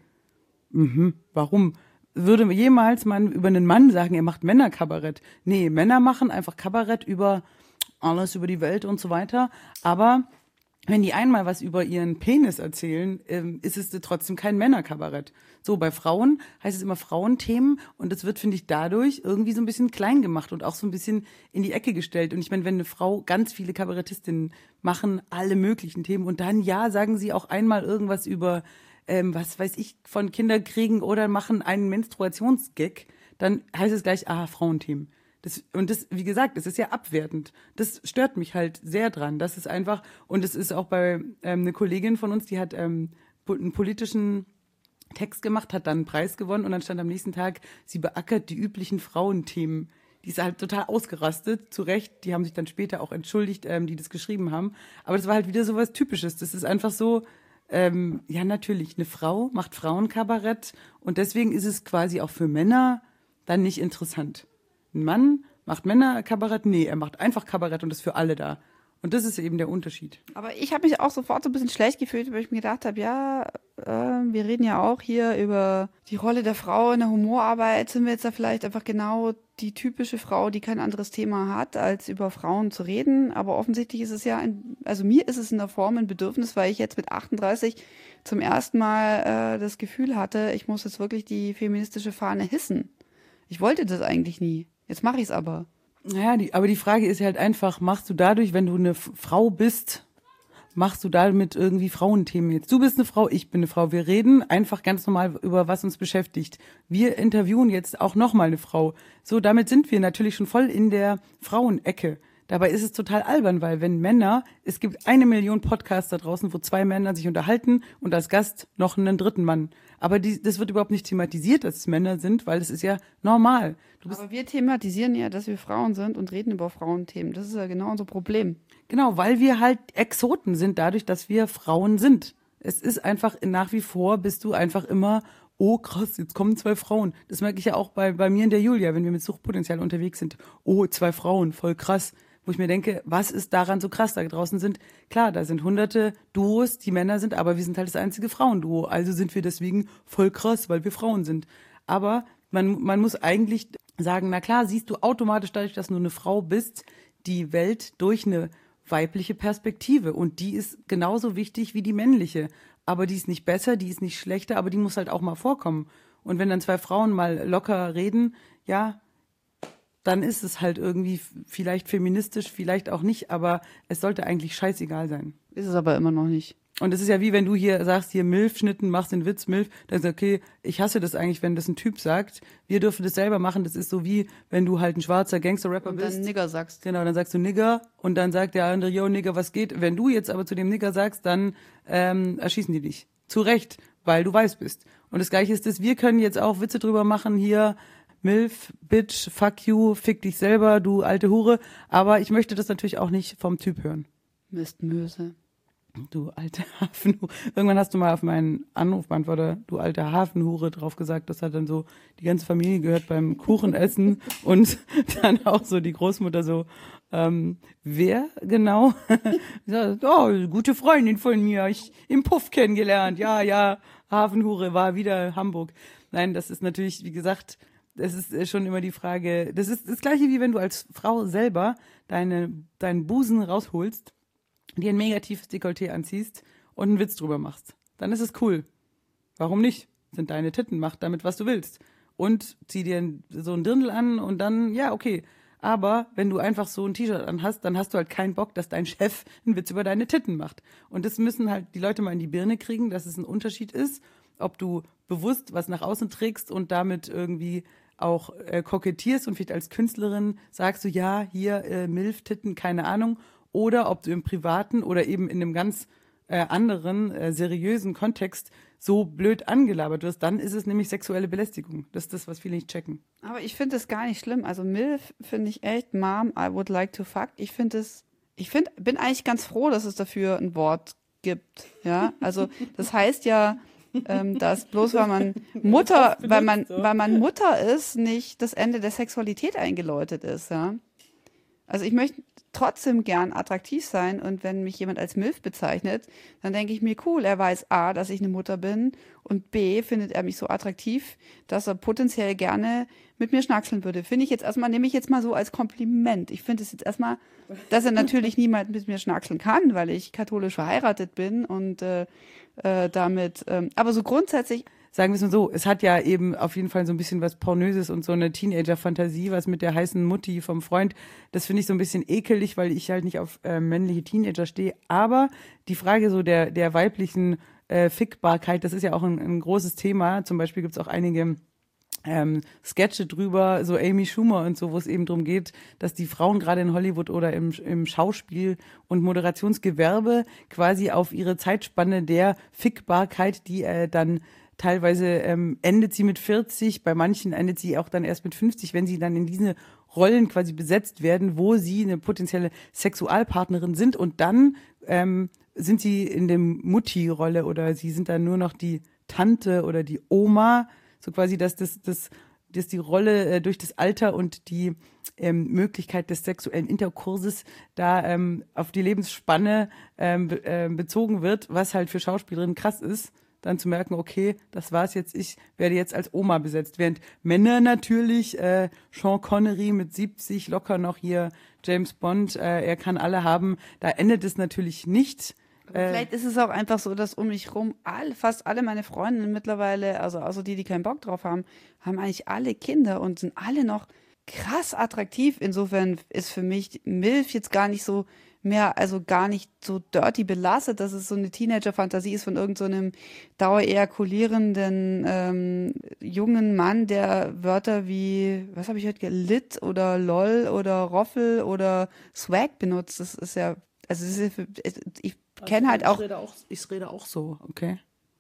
mhm, warum? Würde jemals man über einen Mann sagen, er macht Männerkabarett? Nee, Männer machen einfach Kabarett über alles, über die Welt und so weiter, aber wenn die einmal was über ihren Penis erzählen, ähm, ist es trotzdem kein Männerkabarett. So, bei Frauen heißt es immer Frauenthemen und das wird, finde ich, dadurch irgendwie so ein bisschen klein gemacht und auch so ein bisschen in die Ecke gestellt. Und ich meine, wenn eine Frau, ganz viele Kabarettistinnen machen alle möglichen Themen und dann, ja, sagen sie auch einmal irgendwas über, ähm, was weiß ich, von Kinderkriegen oder machen einen Menstruationsgag, dann heißt es gleich, ah, Frauenthemen. Das, und das, wie gesagt, es ist ja abwertend. Das stört mich halt sehr dran. Das ist einfach, und es ist auch bei ähm, eine Kollegin von uns, die hat ähm, einen politischen Text gemacht, hat dann einen Preis gewonnen und dann stand am nächsten Tag, sie beackert die üblichen Frauenthemen. Die ist halt total ausgerastet, zu Recht. Die haben sich dann später auch entschuldigt, ähm, die das geschrieben haben. Aber das war halt wieder so was Typisches. Das ist einfach so, ähm, ja natürlich, eine Frau macht Frauenkabarett und deswegen ist es quasi auch für Männer dann nicht interessant. Ein Mann macht Männerkabarett? Nee, er macht einfach Kabarett und ist für alle da. Und das ist eben der Unterschied. Aber ich habe mich auch sofort so ein bisschen schlecht gefühlt, weil ich mir gedacht habe, ja, äh, wir reden ja auch hier über die Rolle der Frau in der Humorarbeit. Sind wir jetzt da vielleicht einfach genau die typische Frau, die kein anderes Thema hat, als über Frauen zu reden? Aber offensichtlich ist es ja, ein, also mir ist es in der Form ein Bedürfnis, weil ich jetzt mit achtunddreißig zum ersten Mal äh, das Gefühl hatte, ich muss jetzt wirklich die feministische Fahne hissen. Ich wollte das eigentlich nie. Jetzt mache ich es aber. Naja, die, aber die Frage ist halt einfach, machst du dadurch, wenn du eine F- Frau bist, machst du damit irgendwie Frauenthemen jetzt? Du bist eine Frau, ich bin eine Frau. Wir reden einfach ganz normal über was uns beschäftigt. Wir interviewen jetzt auch nochmal eine Frau. So, damit sind wir natürlich schon voll in der Frauenecke. Dabei ist es total albern, weil wenn Männer, es gibt eine Million Podcasts da draußen, wo zwei Männer sich unterhalten und als Gast noch einen dritten Mann. Aber die, das wird überhaupt nicht thematisiert, dass es Männer sind, weil das ist ja normal. Du bist Aber wir thematisieren ja, dass wir Frauen sind und reden über Frauenthemen. Das ist ja genau unser Problem. Genau, weil wir halt Exoten sind, dadurch, dass wir Frauen sind. Es ist einfach, nach wie vor bist du einfach immer, oh krass, jetzt kommen zwei Frauen. Das merke ich ja auch bei, bei mir und der Julia, wenn wir mit Suchtpotenzial unterwegs sind. Oh, zwei Frauen, voll krass. wo ich mir denke, was ist daran so krass? Da draußen sind, klar, da sind hunderte Duos, die Männer sind, aber wir sind halt das einzige Frauenduo. Also sind wir deswegen voll krass, weil wir Frauen sind. Aber man, man muss eigentlich sagen, na klar, siehst du automatisch dadurch, dass du eine Frau bist, die Welt durch eine weibliche Perspektive. Und die ist genauso wichtig wie die männliche. Aber die ist nicht besser, die ist nicht schlechter, aber die muss halt auch mal vorkommen. Und wenn dann zwei Frauen mal locker reden, ja, dann ist es halt irgendwie vielleicht feministisch, vielleicht auch nicht, aber es sollte eigentlich scheißegal sein. Ist es aber immer noch nicht. Und es ist ja wie, wenn du hier sagst, hier Milf-Schnitten, machst den Witz, Milf, dann sagst du, okay, ich hasse das eigentlich, wenn das ein Typ sagt. Wir dürfen das selber machen. Das ist so wie, wenn du halt ein schwarzer Gangster-Rapper bist. Und dann Nigger sagst. Genau, dann sagst du Nigger und dann sagt der andere, yo, Nigger, was geht? Wenn du jetzt aber zu dem Nigger sagst, dann ähm, erschießen die dich. Zu Recht, weil du weiß bist. Und das Gleiche ist das, wir können jetzt auch Witze drüber machen, hier, Milf, Bitch, fuck you, fick dich selber, du alte Hure. Aber ich möchte das natürlich auch nicht vom Typ hören. Mistmöse. Du alte Hafenhure. Irgendwann hast du mal auf meinen Anrufbeantworter, du alte Hafenhure, drauf gesagt. Das hat dann so die ganze Familie gehört beim Kuchenessen und dann auch so die Großmutter so, ähm, wer genau? Oh, gute Freundin von mir, ich im Puff kennengelernt. Ja, ja, Hafenhure war wieder Hamburg. Nein, das ist natürlich, wie gesagt, das ist schon immer die Frage, das ist das Gleiche, wie wenn du als Frau selber deine, deinen Busen rausholst, dir ein negatives Dekolleté anziehst und einen Witz drüber machst. Dann ist es cool. Warum nicht? Sind deine Titten, mach damit, was du willst. Und zieh dir so ein Dirndl an und dann, ja, okay. Aber wenn du einfach so ein T-Shirt anhast, dann hast du halt keinen Bock, dass dein Chef einen Witz über deine Titten macht. Und das müssen halt die Leute mal in die Birne kriegen, dass es ein Unterschied ist, ob du bewusst was nach außen trägst und damit irgendwie auch äh, kokettierst und vielleicht als Künstlerin sagst du, ja, hier äh, Milf-Titten, keine Ahnung, oder ob du im privaten oder eben in einem ganz äh, anderen, äh, seriösen Kontext so blöd angelabert wirst, dann ist es nämlich sexuelle Belästigung. Das ist das, was viele nicht checken. Aber ich finde das gar nicht schlimm. Also Milf finde ich echt, Mom, I would like to fuck. Ich finde es, ich finde, bin eigentlich ganz froh, dass es dafür ein Wort gibt. Ja, also das heißt ja, ähm, dass bloß weil man Mutter, weil man, weil man Mutter ist, nicht das Ende der Sexualität eingeläutet ist. Ja, also ich möchte trotzdem gern attraktiv sein und wenn mich jemand als Milf bezeichnet, dann denke ich mir, cool, er weiß A, dass ich eine Mutter bin und B, findet er mich so attraktiv, dass er potenziell gerne mit mir schnackseln würde. Finde ich jetzt erstmal, nehme ich jetzt mal so als Kompliment. Ich finde es jetzt erstmal, dass er natürlich niemand mit mir schnackseln kann, weil ich katholisch verheiratet bin und äh, äh, damit, ähm, aber so grundsätzlich. Sagen wir es mal so, es hat ja eben auf jeden Fall so ein bisschen was Pornöses und so eine Teenager-Fantasie, was mit der heißen Mutti vom Freund, das finde ich so ein bisschen ekelig, weil ich halt nicht auf äh, männliche Teenager stehe. Aber die Frage so der der weiblichen äh, Fickbarkeit, das ist ja auch ein, ein großes Thema. Zum Beispiel gibt es auch einige ähm, Sketche drüber, so Amy Schumer und so, wo es eben darum geht, dass die Frauen gerade in Hollywood oder im, im Schauspiel- und Moderationsgewerbe quasi auf ihre Zeitspanne der Fickbarkeit, die äh, dann teilweise ähm, endet sie mit vierzig, bei manchen endet sie auch dann erst mit fünfzig, wenn sie dann in diese Rollen quasi besetzt werden, wo sie eine potenzielle Sexualpartnerin sind und dann ähm, sind sie in der Mutti-Rolle oder sie sind dann nur noch die Tante oder die Oma, so quasi, dass das, das, dass die Rolle äh, durch das Alter und die ähm, Möglichkeit des sexuellen Interkurses da ähm, auf die Lebensspanne ähm, be- äh, bezogen wird, was halt für Schauspielerinnen krass ist. Dann zu merken, okay, das war's jetzt, ich werde jetzt als Oma besetzt. Während Männer natürlich, äh, Sean Connery mit siebzig, locker noch hier James Bond, äh, er kann alle haben, da endet es natürlich nicht. Äh, Vielleicht ist es auch einfach so, dass um mich rum all, fast alle meine Freundinnen mittlerweile, also außer die, die keinen Bock drauf haben, haben eigentlich alle Kinder und sind alle noch krass attraktiv. Insofern ist für mich Milf jetzt gar nicht so mehr, also gar nicht so dirty belastet, dass es so eine Teenager-Fantasie ist von irgendeinem so dauerejakulierenden ähm, jungen Mann, der Wörter wie, was habe ich heute, Lit oder Lol oder Roffel oder Swag benutzt. Das ist ja, also das ist ja für, ich kenne halt auch, ich rede auch. Ich rede auch so, okay.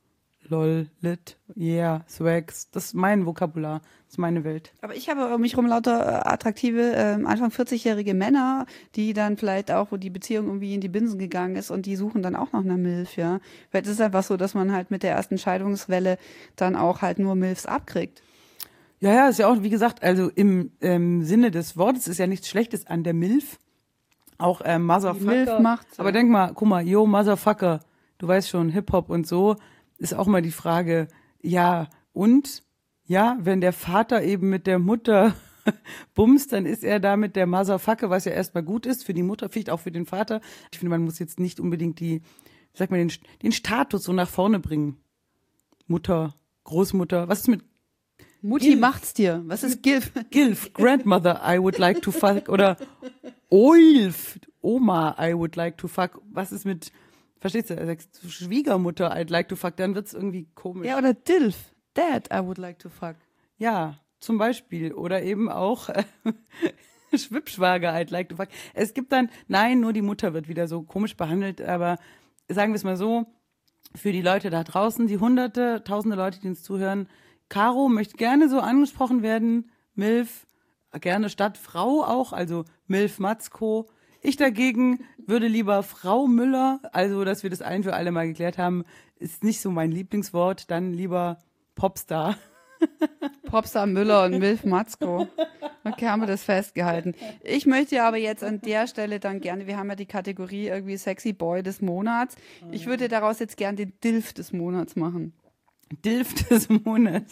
Lol, lit, yeah, swags, das ist mein Vokabular, das ist meine Welt. Aber ich habe um mich rum lauter äh, attraktive, äh, Anfang vierzig-jährige Männer, die dann vielleicht auch, wo die Beziehung irgendwie in die Binsen gegangen ist und die suchen dann auch nach einer Milf, ja. Weil es ist einfach so, dass man halt mit der ersten Scheidungswelle dann auch halt nur Milfs abkriegt. Ja, ja, ist ja auch, wie gesagt, also im ähm, Sinne des Wortes ist ja nichts Schlechtes an der Milf. auch äh, Motherfucker. Milf macht's, Aber ja. denk mal, guck mal, yo, Motherfucker, du weißt schon, Hip-Hop und so, ist auch mal die Frage, ja, und? Ja, wenn der Vater eben mit der Mutter bumst, dann ist er damit der Motherfucker, was ja erstmal gut ist für die Mutter, vielleicht auch für den Vater. Ich finde, man muss jetzt nicht unbedingt die, wie sagt man, den, den Status so nach vorne bringen. Mutter, Großmutter, was ist mit Mutti Gilf. macht's dir. Was ist Gilf? Gilf, Grandmother, I would like to fuck, oder Oilf, Oma, I would like to fuck. Was ist mit, verstehst du, er sagt Schwiegermutter, I'd like to fuck, dann wird's irgendwie komisch. Ja, oder Dilf. Dad, I would like to fuck. Ja, zum Beispiel. Oder eben auch äh, Schwippschwager, I'd like to fuck. Es gibt dann, nein, nur die Mutter wird wieder so komisch behandelt, aber sagen wir es mal so, für die Leute da draußen, die hunderte, tausende Leute, die uns zuhören, Caro möchte gerne so angesprochen werden, Milf, gerne statt Frau auch, also Milf Matzko. Ich dagegen würde lieber Frau Müller, also dass wir das ein für alle mal geklärt haben, ist nicht so mein Lieblingswort, dann lieber Popstar. Popstar Müller und Milf Matzko. Okay, haben wir das festgehalten. Ich möchte aber jetzt an der Stelle dann gerne, wir haben ja die Kategorie irgendwie Sexy Boy des Monats. Ich würde daraus jetzt gerne den Dilf des Monats machen. Dilf des Monats.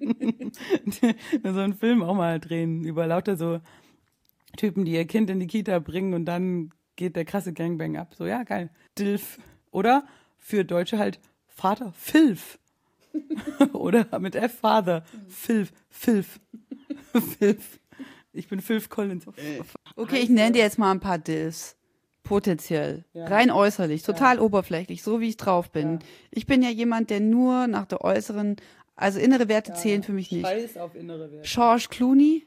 So einen Film auch mal drehen über lauter so Typen, die ihr Kind in die Kita bringen und dann geht der krasse Gangbang ab. So, ja, geil. Dilf. Oder für Deutsche halt Vater Filf. Oder mit F Father. Filf. Filf. Filf. Ich bin Filf Collins. Okay, ich nenne dir jetzt mal ein paar Dilfs. Potenziell. Ja. Rein äußerlich. Total ja. oberflächlich. So wie ich drauf bin. Ja. Ich bin ja jemand, der nur nach der äußeren, also innere Werte ja, zählen für mich nicht. Scheiß auf innere Werte. George Clooney.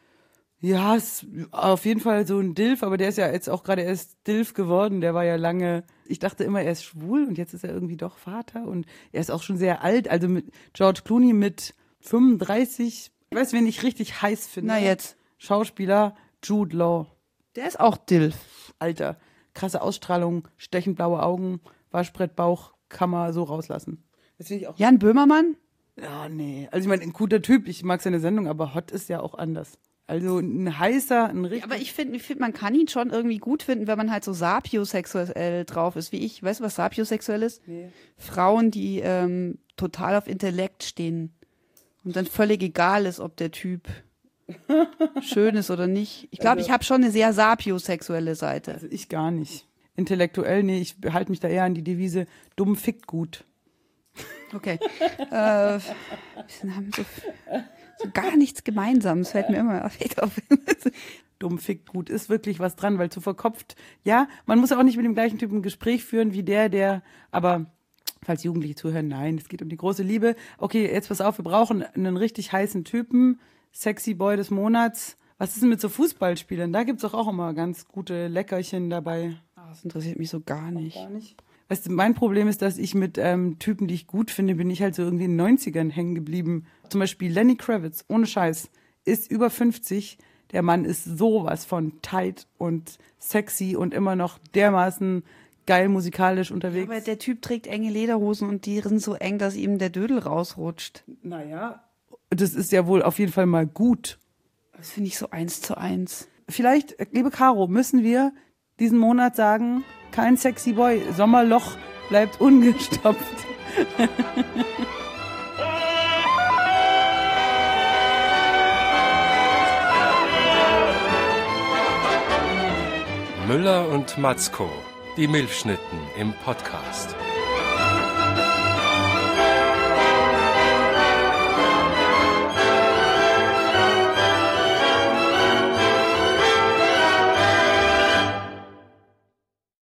Ja, ist auf jeden Fall so ein Dilf, aber der ist ja jetzt auch gerade erst Dilf geworden. Der war ja lange, ich dachte immer, er ist schwul und jetzt ist er irgendwie doch Vater und er ist auch schon sehr alt. Also mit George Clooney mit fünfunddreißig, ich weiß, wen ich richtig heiß finde. Na jetzt. Schauspieler Jude Law. Der ist auch Dilf. Alter, krasse Ausstrahlung, stechend blaue Augen, Waschbrettbauch, kann man so rauslassen. Das finde ich auch. Jan Böhmermann? Ja, nee. Also ich meine, ein guter Typ, ich mag seine Sendung, aber hot ist ja auch anders. Also ein heißer, ein richtig... Ja, aber ich finde, ich find, man kann ihn schon irgendwie gut finden, wenn man halt so sapiosexuell drauf ist, wie ich. Weißt du, was sapiosexuell ist? Nee. Frauen, die ähm, total auf Intellekt stehen und dann völlig egal ist, ob der Typ schön ist oder nicht. Ich glaube, also, ich habe schon eine sehr sapiosexuelle Seite. Also ich gar nicht. Intellektuell, nee, ich halte mich da eher an die Devise, dumm fickt gut. Okay. äh, wir haben so, so gar nichts Gemeinsames, fällt mir immer auf. Dumm fickt gut, ist wirklich was dran, weil zu verkopft, ja, man muss auch nicht mit dem gleichen Typen ein Gespräch führen wie der, der, aber falls Jugendliche zuhören, nein, es geht um die große Liebe. Okay, jetzt pass auf, wir brauchen einen richtig heißen Typen, Sexy Boy des Monats. Was ist denn mit so Fußballspielern? Da gibt's doch auch immer ganz gute Leckerchen dabei. Das interessiert mich so gar nicht. Gar nicht. Weißt du, mein Problem ist, dass ich mit ähm, Typen, die ich gut finde, bin ich halt so irgendwie in den neunzigern hängen geblieben. Zum Beispiel Lenny Kravitz, ohne Scheiß, ist über fünfzig. Der Mann ist sowas von tight und sexy und immer noch dermaßen geil musikalisch unterwegs. Ja, aber der Typ trägt enge Lederhosen und die sind so eng, dass ihm der Dödel rausrutscht. Naja, das ist ja wohl auf jeden Fall mal gut. Das finde ich so eins zu eins. Vielleicht, liebe Caro, müssen wir diesen Monat sagen, kein Sexy Boy, Sommerloch bleibt ungestopft. Müller und Matzko, die Milchschnitten im Podcast.